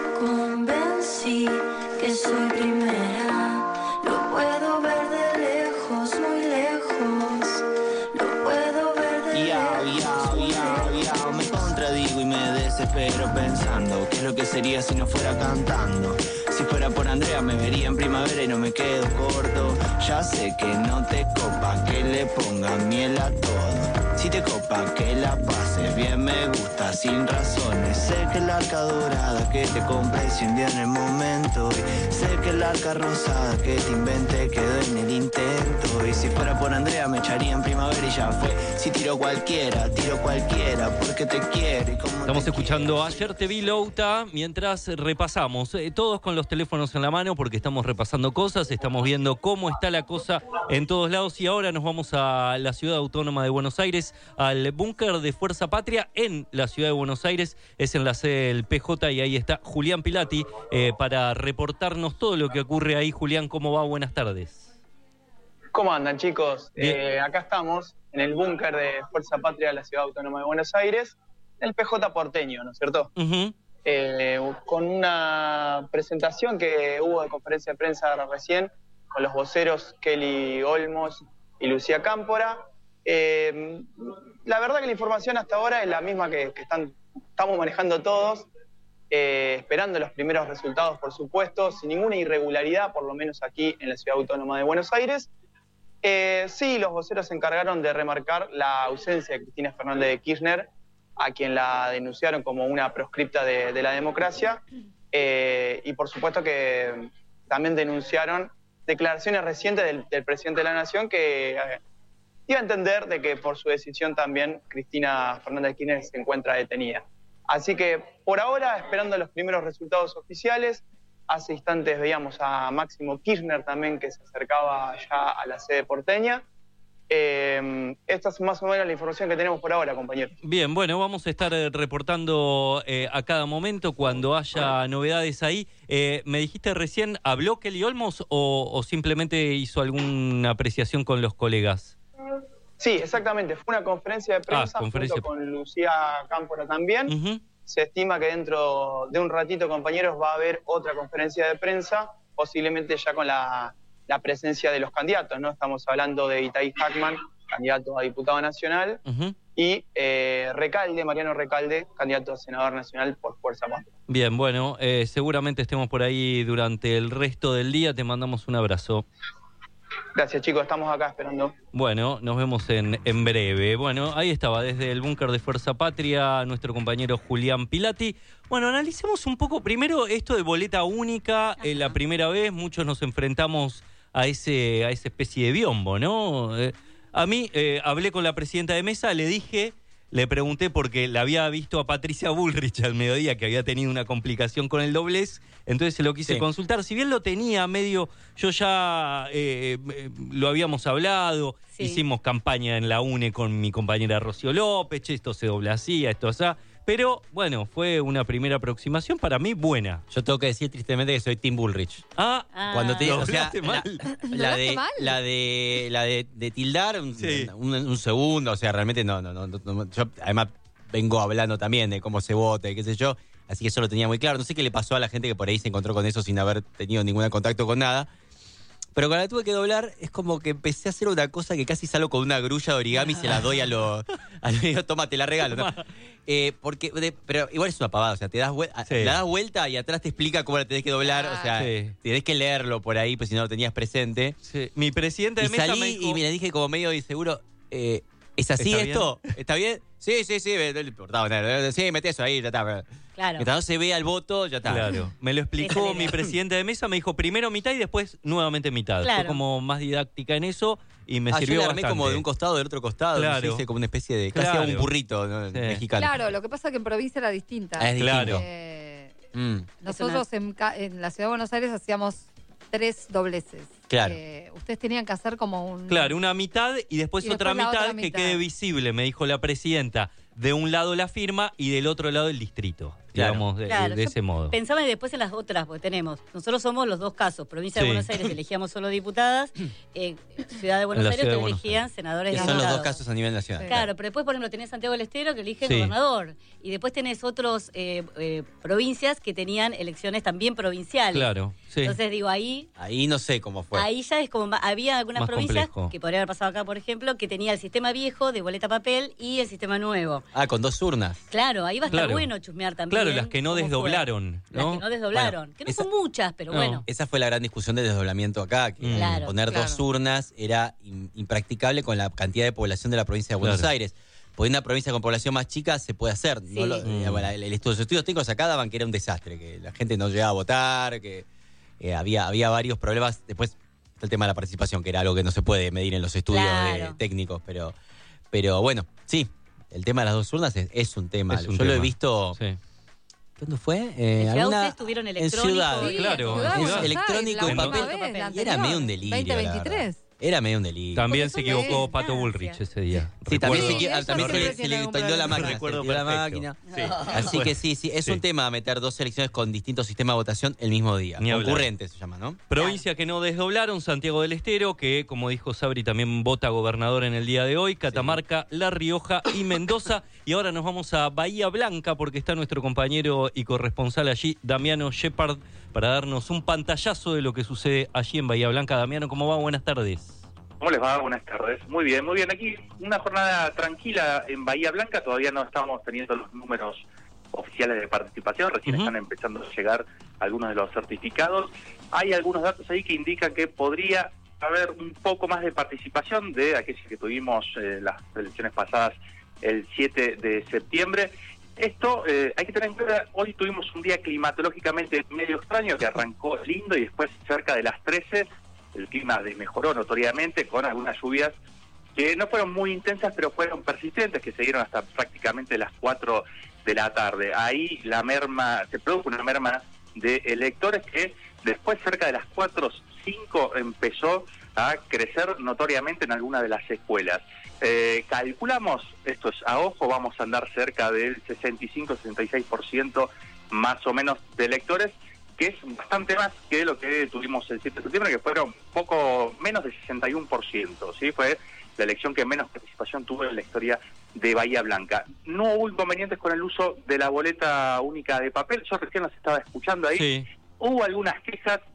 convencí que soy primera. Lo puedo ver de lejos, muy lejos. Lo puedo ver de Yao, lejos. yao, muy yao, lejos. yao. Me contradigo y me desespero pensando qué es lo que sería si no fuera cantando. Si fuera por Andrea me vería en primavera y no me quedo corto. Ya sé que no te copa que le pongan miel a todo. Si te copa que la pases bien me gusta sin razones. Sé que el arca dorada que te compré se hundió en el momento. Y sé que el arca rosada que te inventé quedó en el intento. Y si fuera por Andrea me echaría en primavera y ya fue. Si tiro cualquiera, tiro cualquiera porque te quiero. Y como Estamos te escuchando quiero. Ayer te vi, Louta, mientras repasamos, eh, todos con los teléfonos en la mano porque estamos repasando cosas, estamos viendo cómo está la cosa en todos lados y ahora nos vamos a la Ciudad Autónoma de Buenos Aires, al búnker de Fuerza Patria en la Ciudad de Buenos Aires, es en la sede del P J y ahí está Julián Pilati eh, para reportarnos todo lo que ocurre ahí. Julián, ¿cómo va? Buenas tardes. ¿Cómo andan, chicos? Eh, acá estamos en el búnker de Fuerza Patria de la Ciudad Autónoma de Buenos Aires, el P J porteño, ¿no es cierto? Uh-huh. Eh, con una presentación que hubo de conferencia de prensa recién con los voceros Kelly Olmos y Lucía Cámpora. Eh, la verdad que la información hasta ahora es la misma que, que están, estamos manejando todos, eh, esperando los primeros resultados, por supuesto, sin ninguna irregularidad, por lo menos aquí en la Ciudad Autónoma de Buenos Aires. Eh, sí, los voceros se encargaron de remarcar la ausencia de Cristina Fernández de Kirchner, a quien la denunciaron como una proscripta de, de la democracia, eh, y por supuesto que también denunciaron declaraciones recientes del, del presidente de la Nación que eh, iba a entender de que por su decisión también Cristina Fernández de Kirchner se encuentra detenida. Así que por ahora, esperando los primeros resultados oficiales, hace instantes veíamos a Máximo Kirchner también que se acercaba ya a la sede porteña. Eh, esta es más o menos la información que tenemos por ahora, compañeros. Bien, bueno, vamos a estar eh, reportando eh, a cada momento cuando haya novedades ahí. Eh, me dijiste recién, ¿habló Kelly Olmos o, o simplemente hizo alguna apreciación con los colegas? Sí, exactamente. Fue una conferencia de prensa, ah, conferencia. junto con Lucía Cámpora también. Uh-huh. Se estima que dentro de un ratito, compañeros, va a haber otra conferencia de prensa, posiblemente ya con la la presencia de los candidatos, ¿no? Estamos hablando de Itaí Hackman, candidato a diputado nacional, uh-huh. y eh, Recalde, Mariano Recalde, candidato a senador nacional por Fuerza Patria. Bien, bueno, eh, seguramente estemos por ahí durante el resto del día. Te mandamos un abrazo. Gracias, chicos, estamos acá esperando. Bueno, nos vemos en, en breve. Bueno, ahí estaba, desde el búnker de Fuerza Patria, nuestro compañero Julián Pilati. Bueno, analicemos un poco primero esto de boleta única. Eh, la primera vez muchos nos enfrentamos a ese a esa especie de biombo, ¿no? Eh, a mí, eh, hablé con la presidenta de mesa, le dije... Le pregunté porque la había visto a Patricia Bullrich al mediodía, que había tenido una complicación con el doblez, entonces se lo quise sí. consultar. Si bien lo tenía medio, yo ya eh, lo habíamos hablado, sí. hicimos campaña en la UNE con mi compañera Rocío López, che, esto se dobla así, esto así. Pero, bueno, fue una primera aproximación para mí buena. Yo tengo que decir tristemente que soy Tim Bullrich. Ah, cuando te o sea, mal. La, la de la de la de, de tildar un, sí. un, un segundo, o sea, realmente no, no, no, no. Yo además vengo hablando también de cómo se vota y qué sé yo, así que eso lo tenía muy claro. No sé qué le pasó a la gente que por ahí se encontró con eso sin haber tenido ningún contacto con nada. Pero cuando la tuve que doblar, es como que empecé a hacer una cosa que casi salgo con una grulla de origami y se la doy a los... A los toma, te la regalo, ¿no? Eh, porque, de, pero igual es una pavada, o sea, te das vuelta, sí. la das vuelta y atrás te explica cómo la tenés que doblar, ah, o sea, sí. tenés que leerlo por ahí, pues si no lo tenías presente. Sí. Mi presidenta de y mesa salí me dijo... y me la dije como medio inseguro, eh, ¿es así ¿Está esto? Bien? ¿Está bien? Sí, sí, sí, no le importaba nada. Sí, meté eso ahí, ya está. Claro. Mientras no se vea el voto, ya está. Claro. Me lo explicó mi presidenta de mesa, me dijo primero mitad y después nuevamente mitad. Claro. Fue como más didáctica en eso y me ah, sirvió yo la armé bastante. como de un costado del otro costado, claro. no sé, como una especie de, casi claro. un burrito, ¿no? Sí. Mexicano. Claro, lo que pasa es que en provincia era distinta. Ah, es claro. Eh, mm. Nosotros en, en la Ciudad de Buenos Aires hacíamos tres dobleces. Claro. Eh, ustedes tenían que hacer como un... Claro, una mitad y después y otra después mitad otra que mitad. quede visible, me dijo la presidenta. De un lado la firma y del otro lado el distrito, claro. digamos, de, claro. de ese modo. Pensaba después en las otras, porque tenemos, nosotros somos los dos casos, provincia sí. de Buenos Aires elegíamos solo diputadas, eh, Ciudad de Buenos Aires te elegían senadores y y son diputados. los dos casos a nivel nacional. Sí. Claro, pero después, por ejemplo, tenés Santiago del Estero que elige sí. gobernador, y después tenés otros eh, eh, provincias que tenían elecciones también provinciales. Claro, sí. Entonces digo, ahí... Ahí no sé cómo fue. Ahí ya es como, había algunas Más provincias, complejo. que podría haber pasado acá, por ejemplo, que tenía el sistema viejo de boleta papel y el sistema nuevo. Ah, con dos urnas. Claro, ahí va a estar claro. bueno chusmear también. Claro, las que no desdoblaron, ¿no? Las que no desdoblaron, bueno, que no esa, son muchas, pero no, bueno. Esa fue la gran discusión del desdoblamiento acá, que claro, poner claro. dos urnas era in, impracticable con la cantidad de población de la provincia de Buenos claro. Aires. Porque una provincia con población más chica se puede hacer. Sí. No lo, Mm. eh, bueno, el, el estudio, los estudios técnicos acá daban que era un desastre, que la gente no llegaba a votar, que eh, había, había varios problemas. Después está el tema de la participación, que era algo que no se puede medir en los estudios Claro. de, técnicos, pero, pero bueno, sí. El tema de las dos urnas es, es un tema. Es un Yo tema. lo he visto. Sí. ¿Dónde fue? Eh, Eh, ¿Ya alguna, ustedes tuvieron en electrónico? Ciudad, Sí, claro, en Ciudad de en Buenos electrónico Aires, y la papel. última vez, la Era anterior, medio un delirio. veinte veintitrés. la verdad. Era medio un delirio. También Porque se son equivocó de Pato distancia. Bullrich ese día. Sí, también, se, Recuerdo- Sí, equi- eso también siempre se, se tiene le algún tildó la problema. máquina. Recuerdo se tildó la perfecto. máquina. Sí. Así que sí, sí, es Sí. un tema meter dos elecciones con distintos sistemas de votación el mismo día. Ni hablar. Concurrente se llama, ¿no? Provincia que no desdoblaron, Santiago del Estero, que como dijo Sabri también vota gobernador en el día de hoy, Catamarca, La Rioja y Mendoza. Y ahora nos vamos a Bahía Blanca porque está nuestro compañero y corresponsal allí, Damiano Shepard, para darnos un pantallazo de lo que sucede allí en Bahía Blanca. Damiano, ¿cómo va? Buenas tardes. ¿Cómo les va? Buenas tardes. Muy bien, muy bien. Aquí una jornada tranquila en Bahía Blanca. Todavía no estamos teniendo los números oficiales de participación. Recién uh-huh. están empezando a llegar algunos de los certificados. Hay algunos datos ahí que indican que podría haber un poco más de participación de aquellos que tuvimos eh, las elecciones pasadas el siete de septiembre. Esto eh, hay que tener en cuenta, hoy tuvimos un día climatológicamente medio extraño que arrancó lindo y después cerca de las trece el clima desmejoró notoriamente con algunas lluvias que no fueron muy intensas pero fueron persistentes, que se dieron hasta prácticamente las cuatro de la tarde. Ahí la merma, se produjo una merma de electores que después cerca de las cuatro o cinco empezó a crecer notoriamente en alguna de las escuelas. Eh, calculamos, esto es a ojo, vamos a andar cerca del sesenta y cinco a sesenta y seis por ciento más o menos de electores, que es bastante más que lo que tuvimos el siete de septiembre, que fueron poco menos de sesenta y uno por ciento, ¿sí? Fue la elección que menos participación tuvo en la historia de Bahía Blanca. No hubo inconvenientes con el uso de la boleta única de papel, yo recién las estaba escuchando ahí. Sí. Hubo algunas quejas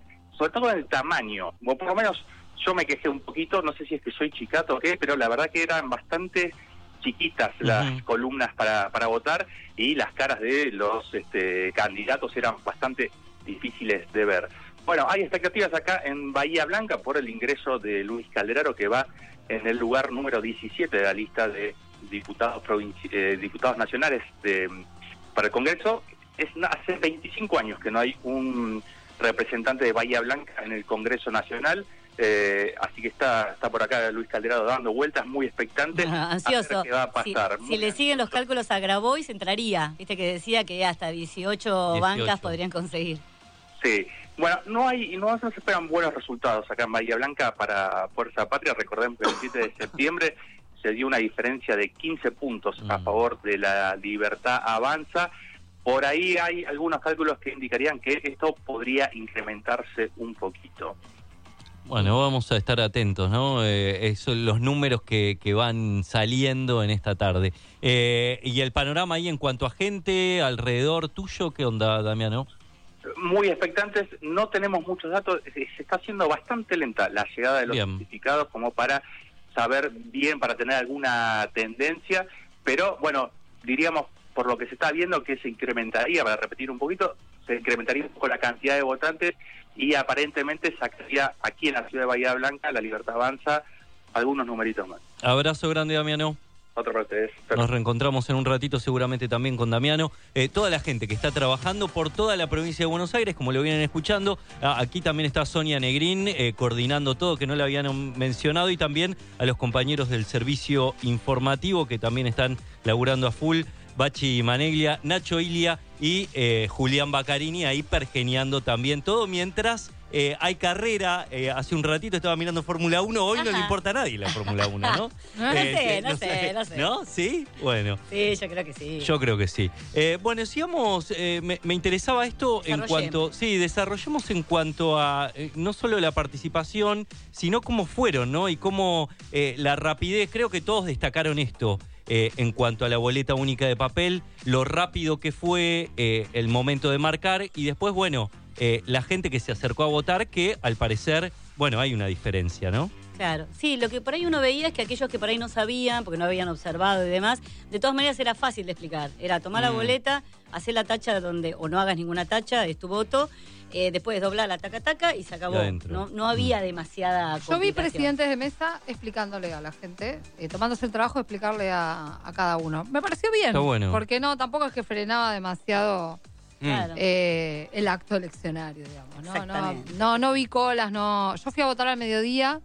sobre todo en el tamaño, o por lo menos yo me quejé un poquito, no sé si es que soy chicato o qué, pero la verdad que eran bastante chiquitas las uh-huh. columnas para, para votar, y las caras de los este, candidatos eran bastante difíciles de ver. Bueno, hay expectativas acá en Bahía Blanca por el ingreso de Luis Calderaro, que va en el lugar número diecisiete de la lista de diputados provinci- eh, diputados nacionales de, para el Congreso. Es hace veinticinco años que no hay un representante de Bahía Blanca en el Congreso Nacional. Eh, así que está está por acá Luis Calderaro dando vueltas, muy expectante. Ah, ansioso. A ver qué va a pasar. Si, si le siguen los cálculos a Grabois, entraría. Viste que decía que hasta dieciocho, dieciocho bancas podrían conseguir. Sí. Bueno, no hay no se esperan buenos resultados acá en Bahía Blanca para Fuerza Patria. Recordemos que el siete de septiembre se dio una diferencia de quince puntos mm. a favor de la Libertad Avanza. Por ahí hay algunos cálculos que indicarían que esto podría incrementarse un poquito. Bueno, vamos a estar atentos, ¿no? Eh, esos los números que, que van saliendo en esta tarde. Eh, y el panorama ahí en cuanto a gente alrededor tuyo, ¿qué onda, Damiano? Muy expectantes, no tenemos muchos datos, se está haciendo bastante lenta la llegada de los bien. certificados como para saber bien, para tener alguna tendencia, pero bueno, diríamos por lo que se está viendo que se incrementaría, para repetir un poquito, se incrementaría un poco la cantidad de votantes y aparentemente sacaría aquí en la ciudad de Bahía Blanca, la Libertad Avanza, algunos numeritos más. Abrazo grande, Damiano. Otro para ustedes. Nos reencontramos en un ratito seguramente también con Damiano. Eh, toda la gente que está trabajando por toda la provincia de Buenos Aires, como lo vienen escuchando. Ah, aquí también está Sonia Negrín eh, coordinando todo, que no lo habían mencionado, y también a los compañeros del servicio informativo que también están laburando a full. Bachi Maneglia, Nacho Ilia y eh, Julián Baccarini ahí pergeniando también todo, mientras eh, hay carrera. Eh, hace un ratito estaba mirando Fórmula uno, hoy Ajá. no le importa a nadie la Fórmula uno, ¿no? no, eh, sé, no, no sé, sé, no sé. ¿No? ¿Sí? Bueno. Sí, yo creo que sí. Yo creo que sí. Eh, bueno, sigamos, eh, me, me interesaba esto en cuanto, sí, desarrollemos en cuanto a eh, no solo la participación, sino cómo fueron, ¿no? Y cómo eh, la rapidez, creo que todos destacaron esto. Eh, en cuanto a la boleta única de papel, lo rápido que fue eh, el momento de marcar, y después, bueno, eh, la gente que se acercó a votar, que al parecer, bueno, hay una diferencia, ¿no? Claro, sí, lo que por ahí uno veía es que aquellos que por ahí no sabían, porque no habían observado y demás, de todas maneras era fácil de explicar. Era tomar mm. la boleta, hacer la tacha donde, o no hagas ninguna tacha, es tu voto, eh, después doblar la taca-taca y se acabó. No, no había mm. demasiada Yo vi presidentes de mesa explicándole a la gente, eh, tomándose el trabajo de explicarle a, a cada uno. Me pareció bien, Está bueno. porque no, tampoco es que frenaba demasiado Claro. eh, el acto eleccionario, digamos. ¿no? No, no, no vi colas, no. Yo fui a votar al mediodía.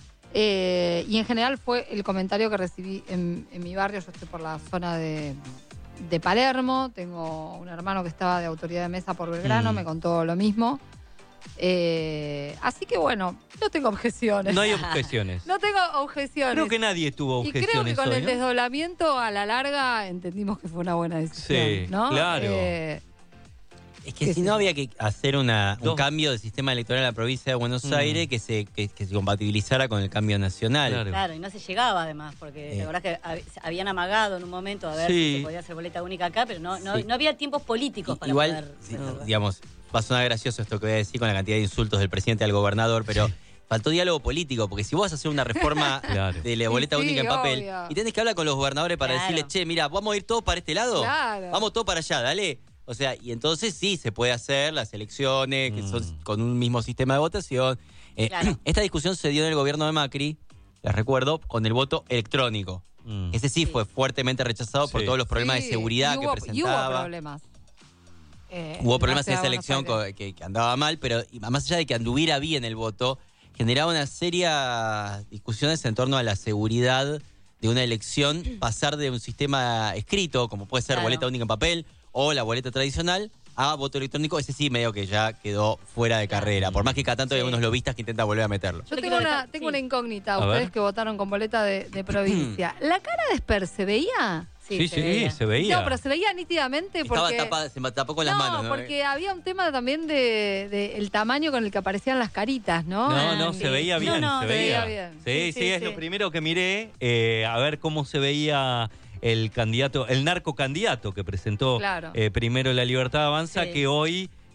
Eh, y en general fue el comentario que recibí en, en mi barrio. Yo estoy por la zona de, de Palermo, tengo un hermano que estaba de autoridad de mesa por Belgrano, mm. me contó lo mismo. Eh, así que bueno, no tengo objeciones. No hay objeciones. No tengo objeciones. Creo que nadie tuvo objeciones. Y creo que con hoy, el ¿no? desdoblamiento a la larga entendimos que fue una buena decisión. Sí, ¿no? claro. Eh, Es que si no había que hacer una, un cambio del sistema electoral en la provincia de Buenos mm. Aires que se, que, que se compatibilizara con el cambio nacional. Claro. claro, y no se llegaba además, porque eh. la verdad es que habían amagado en un momento a ver sí. si se podía hacer boleta única acá, pero no, no, sí. no había tiempos políticos para Igual, poder... Sí, no. digamos, va a sonar gracioso esto que voy a decir con la cantidad de insultos del presidente al gobernador, pero... Sí. Faltó diálogo político, porque si vos vas a hacer una reforma claro. de la boleta sí, única en papel obvio. y tenés que hablar con los gobernadores para claro. decirles, che, mira, vamos a ir todos para este lado, claro. vamos todos para allá, dale. O sea, y entonces sí, se puede hacer las elecciones, mm. que son con un mismo sistema de votación. Eh, claro. Esta discusión se dio en el gobierno de Macri, les recuerdo, con el voto electrónico. Mm. Ese sí, sí fue fuertemente rechazado sí. por todos los problemas sí. de seguridad y que hubo, presentaba. Y hubo problemas. Eh, hubo problemas en esa elección que, que andaba mal, pero más allá de que anduviera bien el voto, generaba una seria discusiones en torno a la seguridad de una elección, pasar de un sistema escrito, como puede ser claro. boleta única en papel, o la boleta tradicional, a voto electrónico. Ese sí medio que ya quedó fuera de carrera, por más que cada tanto sí. hay unos lobistas que intentan volver a meterlo. Yo tengo una, tengo sí. una incógnita a ustedes que votaron con boleta de, de provincia. ¿La cara de Esper se veía? Sí, sí, se, sí veía. se veía. No, pero se veía nítidamente porque... Estaba tapada, se tapó con las no, manos. No, porque había un tema también de, de el tamaño con el que aparecían las caritas, ¿no? No, no, sí. se veía bien, no, no, se, se veía. veía bien. Sí, sí, sí, sí es sí. lo primero que miré, eh, a ver cómo se veía el candidato, el narcocandidato que presentó claro. eh, primero la Libertad Avanza, sí. que hoy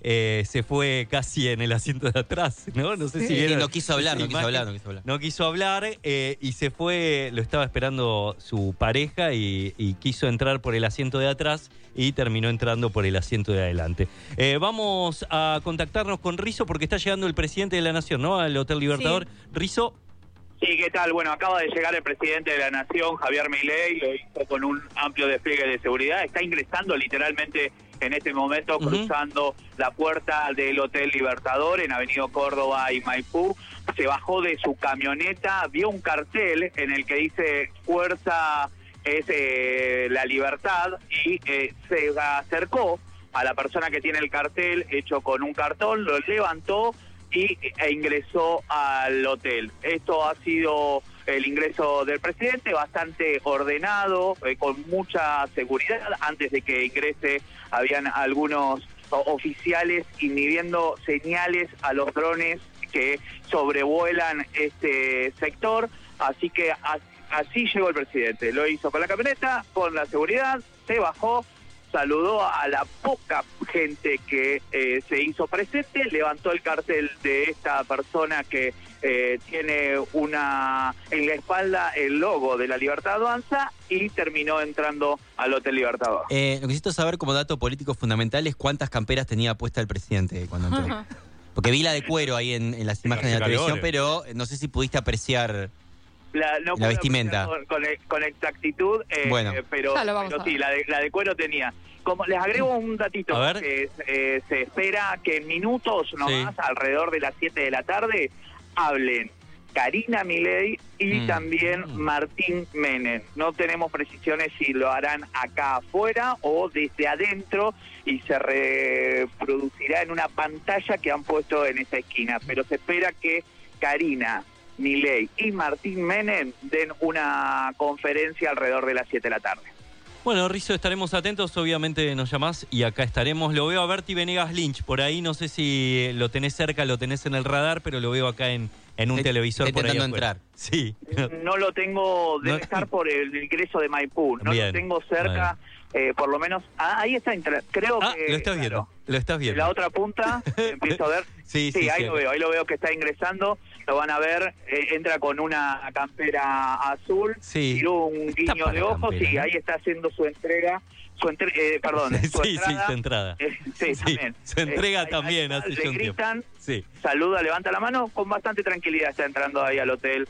eh, se fue casi en el asiento de atrás, ¿no? No sé Sí. si vieron No quiso hablar, esa no quiso imagen. hablar, no quiso hablar. No quiso hablar eh, y se fue, lo estaba esperando su pareja y, y quiso entrar por el asiento de atrás y terminó entrando por el asiento de adelante. Eh, vamos a contactarnos con Rizzo porque está llegando el presidente de la Nación, ¿no? Al Hotel Libertador. Rizzo. Sí, ¿qué tal? Bueno, acaba de llegar el presidente de la Nación, Javier Milei, lo hizo con un amplio despliegue de seguridad. Está ingresando literalmente en este momento, uh-huh. cruzando la puerta del Hotel Libertador en Avenida Córdoba y Maipú. Se bajó de su camioneta, vio un cartel en el que dice Fuerza es eh, la libertad y eh, se acercó a la persona que tiene el cartel hecho con un cartón, lo levantó y e ingresó al hotel. Esto ha sido el ingreso del presidente, bastante ordenado, eh, con mucha seguridad. Antes de que ingrese habían algunos oficiales inhibiendo señales a los drones que sobrevuelan este sector, así que así, así llegó el presidente. Lo hizo con la camioneta, con la seguridad, se bajó, saludó a la poca gente que eh, se hizo presente, levantó el cartel de esta persona que eh, tiene una en la espalda el logo de la Libertad Avanza y terminó entrando al Hotel Libertador. Eh, lo que necesito saber como dato político fundamental es cuántas camperas tenía puesta el presidente cuando entró. Porque vi la de cuero ahí en, en las imágenes de la televisión, pero no sé si pudiste apreciar la, no la vestimenta. Con, con, con exactitud, eh, bueno. pero, pero sí, la de, la de cuero tenía. Como les agrego un datito, que eh, se espera que en minutos nomás, sí. alrededor de las siete de la tarde, hablen Karina Milei y mm. también mm. Martín Menem. No tenemos precisiones si lo harán acá afuera o desde adentro y se reproducirá en una pantalla que han puesto en esa esquina. Pero se espera que Karina, Milei y Martín Menem den una conferencia alrededor de las siete de la tarde. Bueno, Rizzo, estaremos atentos, obviamente nos llamás y acá estaremos. Lo veo a Berti Venegas Lynch por ahí, no sé si lo tenés cerca, lo tenés en el radar, pero lo veo acá en, en un Est- televisor por ahí intentando afuera. entrar. Sí. No lo tengo, debe No. estar por el ingreso de Maipú, no Bien. lo tengo cerca, eh, por lo menos, ah, ahí está, inter- creo Ah, que... lo estás viendo, lo estás viendo. La otra punta, empiezo a ver, Sí, sí, sí, ahí sí. lo veo, ahí lo veo que está ingresando, lo van a ver, eh, entra con una campera azul, Sí. tiró un Está guiño para de ojos campera, y ¿no? ahí está haciendo su entrega, su entre- eh, perdón, Sí, su sí, entrada. su entrada. Eh, sí, Sí, también. su entrega Eh, ahí- también ahí hace le ya un tiempo. gritan, Sí. saluda, levanta la mano, con bastante tranquilidad está entrando ahí al hotel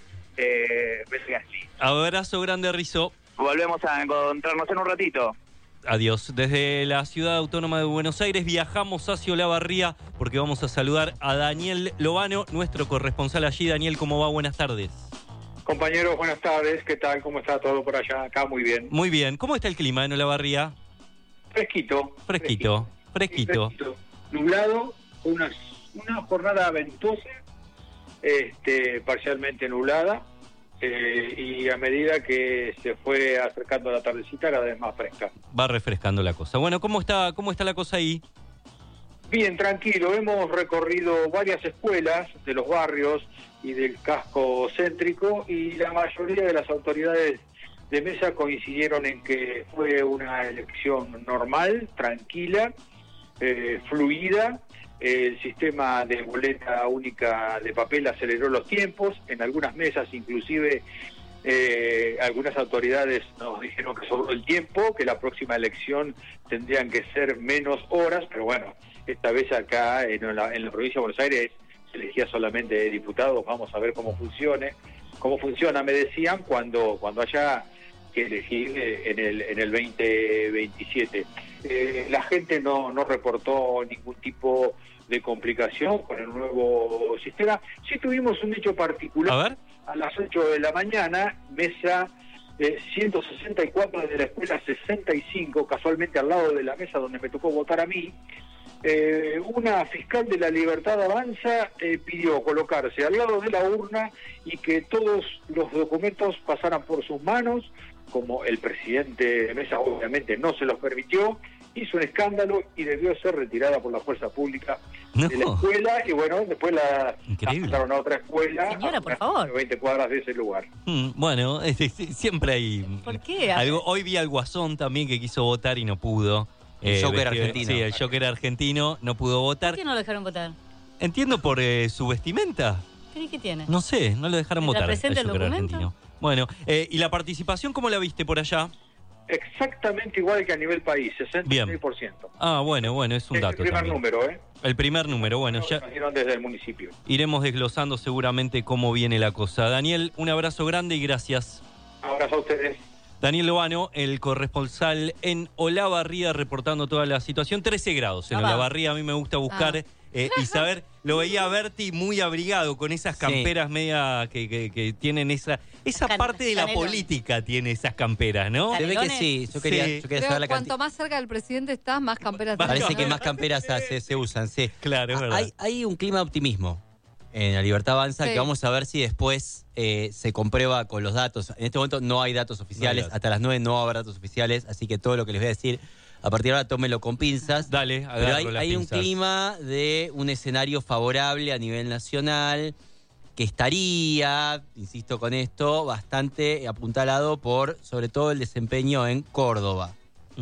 eh, Venegas Lynch. Abrazo grande, Rizzo. Volvemos a encontrarnos en un ratito. Adiós. Desde la Ciudad Autónoma de Buenos Aires viajamos hacia Olavarría porque vamos a saludar a Daniel Lobano, nuestro corresponsal allí. Daniel, ¿cómo va? Buenas tardes. Compañeros, buenas tardes. ¿Qué tal? ¿Cómo está todo por allá? Acá muy bien. Muy bien. ¿Cómo está el clima en Olavarría? Fresquito. Fresquito, fresquito. Fresquito. Nublado, una, una jornada ventosa, este, parcialmente nublada, eh, y a medida que se fue acercando la tardecita, cada vez más fresca. Va refrescando la cosa. Bueno, ¿cómo está, cómo está la cosa ahí? Bien, tranquilo. Hemos recorrido varias escuelas de los barrios y del casco céntrico y la mayoría de las autoridades de mesa coincidieron en que fue una elección normal, tranquila, eh, fluida. El sistema de boleta única de papel aceleró los tiempos. En algunas mesas, inclusive, eh, algunas autoridades nos dijeron que sobró el tiempo, que la próxima elección tendrían que ser menos horas, pero bueno, esta vez acá en la, en la provincia de Buenos Aires se elegía solamente diputados. Vamos a ver cómo funcione, cómo funciona, me decían, cuando cuando haya que elegir eh, en el en el veinte veintisiete. Eh, la gente no no reportó ningún tipo de complicación con el nuevo sistema. Sí tuvimos un hecho particular. A ver. A las ocho de la mañana, mesa eh, ciento sesenta y cuatro de la escuela sesenta y cinco, casualmente al lado de la mesa donde me tocó votar a mí, eh, una fiscal de la Libertad Avanza eh, pidió colocarse al lado de la urna y que todos los documentos pasaran por sus manos. Como el presidente de mesa obviamente no se los permitió, hizo un escándalo y debió ser retirada por la fuerza pública no. de la escuela, y bueno, después la, la pasaron a otra escuela. Señora, por a favor. veinte cuadras de ese lugar. Mm, bueno, es- es- siempre hay... ¿Por qué? Algo, hoy vi al Guasón también que quiso votar y no pudo. El Eh, Joker vestido- argentino. Sí, el Joker argentino no pudo votar. ¿Por qué no lo dejaron votar? Entiendo por eh, su vestimenta. ¿Qué, qué tiene? No sé, no lo dejaron ¿Mientras votar. presente al el Joker documento? argentino. Bueno, eh, ¿y la participación cómo la viste por allá? Exactamente igual que a nivel país, sesenta y seis por ciento. Ah, bueno, bueno, es un Es dato el primer también. número, ¿eh? El primer número, bueno, ya Nos dieron desde el municipio. iremos desglosando seguramente cómo viene la cosa. Daniel, un abrazo grande y gracias. Abrazo a ustedes. Daniel Lobano, el corresponsal en Olavarría, reportando toda la situación. trece grados en Ah, va. Olavarría, a mí me gusta buscar Ah. eh, y saber. Lo veía a Berti muy abrigado, con esas camperas media que, que- que tienen esa... Esa Can- parte de la canelón. política tiene esas camperas, ¿no? Se ve que sí, yo quería, yo quería Creo saber la cuanto cantidad. más cerca del presidente estás, más camperas Parece tenés. que más camperas se, se usan, sí. Claro, es Ah, verdad. Hay, hay un clima de optimismo en la Libertad Avanza Sí. que vamos a ver si después eh, se comprueba con los datos. En este momento no hay datos oficiales, datos. hasta las nueve no habrá datos oficiales, así que todo lo que les voy a decir a partir de ahora tómenlo con pinzas. Dale, Pero agarro hay, las hay un pinzas. clima de un escenario favorable a nivel nacional que estaría, insisto con esto, bastante apuntalado por sobre todo el desempeño en Córdoba.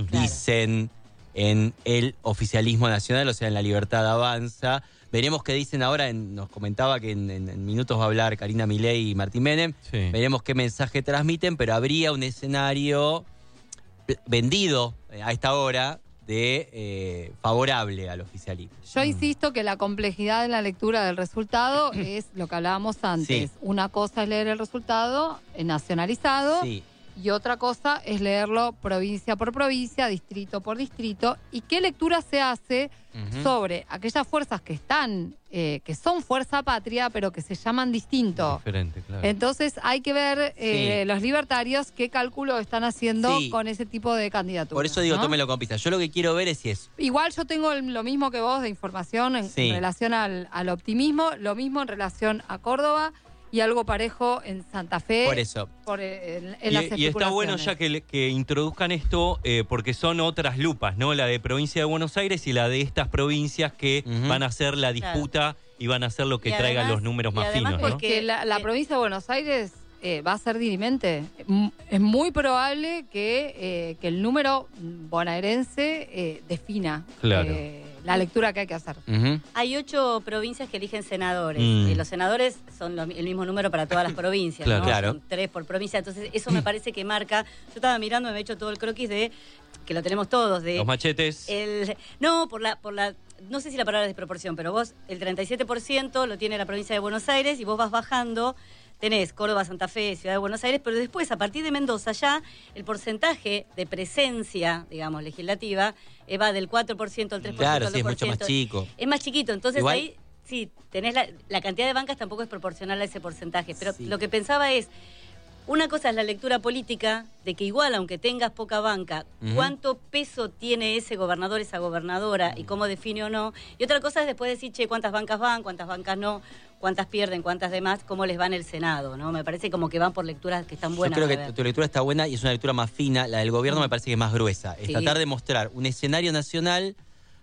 Dicen en el oficialismo nacional, o sea, en la Libertad Avanza. Veremos qué dicen ahora, en- nos comentaba que en, en- en minutos va a hablar Karina Milei y Martín Menem. Sí. Veremos qué mensaje transmiten, pero habría un escenario eh, vendido eh, a esta hora de eh, favorable al oficialismo. Yo insisto que la complejidad en la lectura del resultado es lo que hablábamos antes. Sí. Una cosa es leer el resultado eh, nacionalizado Sí. y otra cosa es leerlo provincia por provincia, distrito por distrito. ¿Y qué lectura se hace Ujú. sobre aquellas fuerzas que están, eh, que son fuerza patria, pero que se llaman distinto? Diferente, claro. Entonces hay que ver eh, Sí. los libertarios qué cálculo están haciendo Sí. con ese tipo de candidaturas. Por eso digo, ¿no? tómelo con pistas. Yo lo que quiero ver es si es Igual yo tengo el- lo mismo que vos de información en, Sí. en relación al, al optimismo, lo mismo en relación a Córdoba y algo parejo en Santa Fe. por eso. por, eh, en, en Y, las y está bueno especulaciones. ya que, le- que introduzcan esto eh, porque son otras lupas, ¿no? La de provincia de Buenos Aires y la de estas provincias que van a hacer la disputa y van a hacer lo que Y traiga además- los números y más además finos, ¿no? porque la, la provincia de Buenos Aires eh, va a ser dirimente. M- Es muy probable que, eh, que el número bonaerense eh, defina Claro. eh, la lectura que hay que hacer. Hay ocho provincias que eligen senadores. Mm. Y los senadores son lo- el mismo número para todas las provincias. Claro. ¿no? Claro. Son tres por provincia. Entonces, eso me parece que marca. Yo estaba mirando, me he hecho todo el croquis de. Que lo tenemos todos. De Los machetes. el, no, por la, por la. No sé si la palabra es desproporción, pero vos, el treinta y siete por ciento lo tiene la provincia de Buenos Aires y vos vas bajando. Tenés Córdoba, Santa Fe, Ciudad de Buenos Aires, pero después, a partir de Mendoza, ya el porcentaje de presencia, digamos, legislativa, eh, va del cuatro por ciento al tres por ciento Claro, al sí, es dos por mucho más ciento. chico. Es más chiquito, entonces Igual- ahí sí, tenés la, la cantidad de bancas tampoco es proporcional a ese porcentaje. Pero lo que pensaba es, una cosa es la lectura política, de que igual, aunque tengas poca banca, Ujú. cuánto peso tiene ese gobernador, esa gobernadora, y cómo define o no. Y otra cosa es después decir, che, cuántas bancas van, cuántas bancas no, cuántas pierden, cuántas demás, cómo les va en el Senado, ¿no? Me parece como que van por lecturas que están buenas. Yo creo para que ver. tu lectura está buena y es una lectura más fina. La del gobierno me parece que es más gruesa. Es Sí. tratar de mostrar un escenario nacional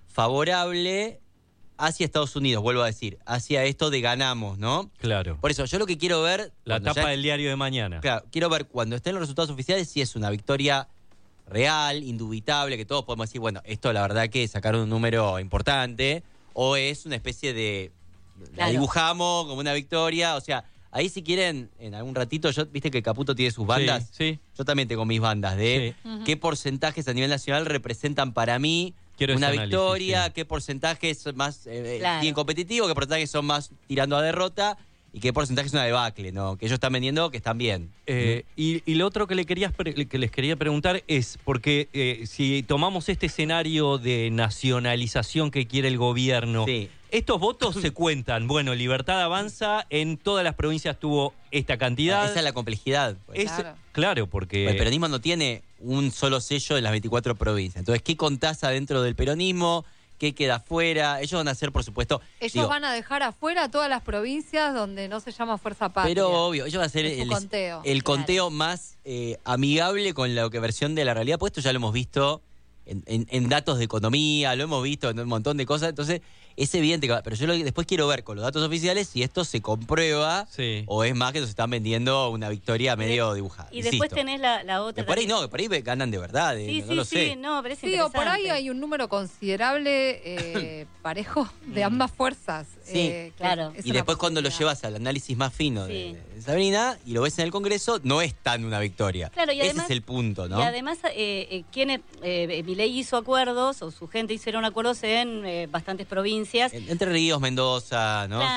favorable hacia Estados Unidos, vuelvo a decir, hacia esto de ganamos, ¿no? Claro. Por eso, yo lo que quiero ver... La cuando tapa ya- del diario de mañana. Claro, quiero ver cuando estén los resultados oficiales si es una victoria real, indubitable, que todos podemos decir, bueno, esto la verdad que sacaron un número importante, o es una especie de... La Claro. dibujamos como una victoria, o sea, ahí si quieren, en algún ratito, yo viste que Caputo tiene sus bandas, Sí, yo también tengo mis bandas de Sí. Ujú. qué porcentajes a nivel nacional representan para mí Quiero una ese análisis, victoria, sí. qué porcentajes son más eh, Claro. bien competitivos, qué porcentajes son más tirando a derrota y qué porcentaje es una debacle, ¿no? Que ellos están vendiendo que están bien. Eh, y, y lo otro que, le querías pre- que les quería preguntar es, porque eh, si tomamos este escenario de nacionalización que quiere el gobierno, estos votos se cuentan. Bueno, Libertad Avanza en todas las provincias tuvo esta cantidad. Esa es la complejidad. pues. Es- claro. porque... El peronismo no tiene un solo sello en las veinticuatro provincias. Entonces, ¿qué contás adentro del peronismo? ¿Qué queda afuera? Ellos van a hacer, por supuesto... Ellos digo, van a dejar afuera todas las provincias donde no se llama Fuerza Patria. Pero obvio, ellos van a hacer Es su el, conteo. el conteo más eh, amigable con la que versión de la realidad, pues esto ya lo hemos visto en, en- en datos de economía, lo hemos visto en un montón de cosas. Entonces, Es evidente que va, pero yo lo, después quiero ver con los datos oficiales si esto se comprueba sí. o es más que nos están vendiendo una victoria medio dibujada. Y después tenés la, la otra. Que por ahí no, que por ahí ganan de verdad, de, sí, no sí, lo sí, sé. no, pero es Sí, o por ahí hay un número considerable eh, parejo de ambas fuerzas. Sí, eh, claro. Y después cuando lo llevas al análisis más fino Sí. de, de Sabrina y lo ves en el Congreso, no es tan una victoria. Claro, y Ese además- es el punto, ¿no? Y además, eh, eh, quienes, eh, Milei hizo acuerdos, o su gente hicieron acuerdos en eh, bastantes provincias. Entre Ríos, Mendoza, ¿no? Claro.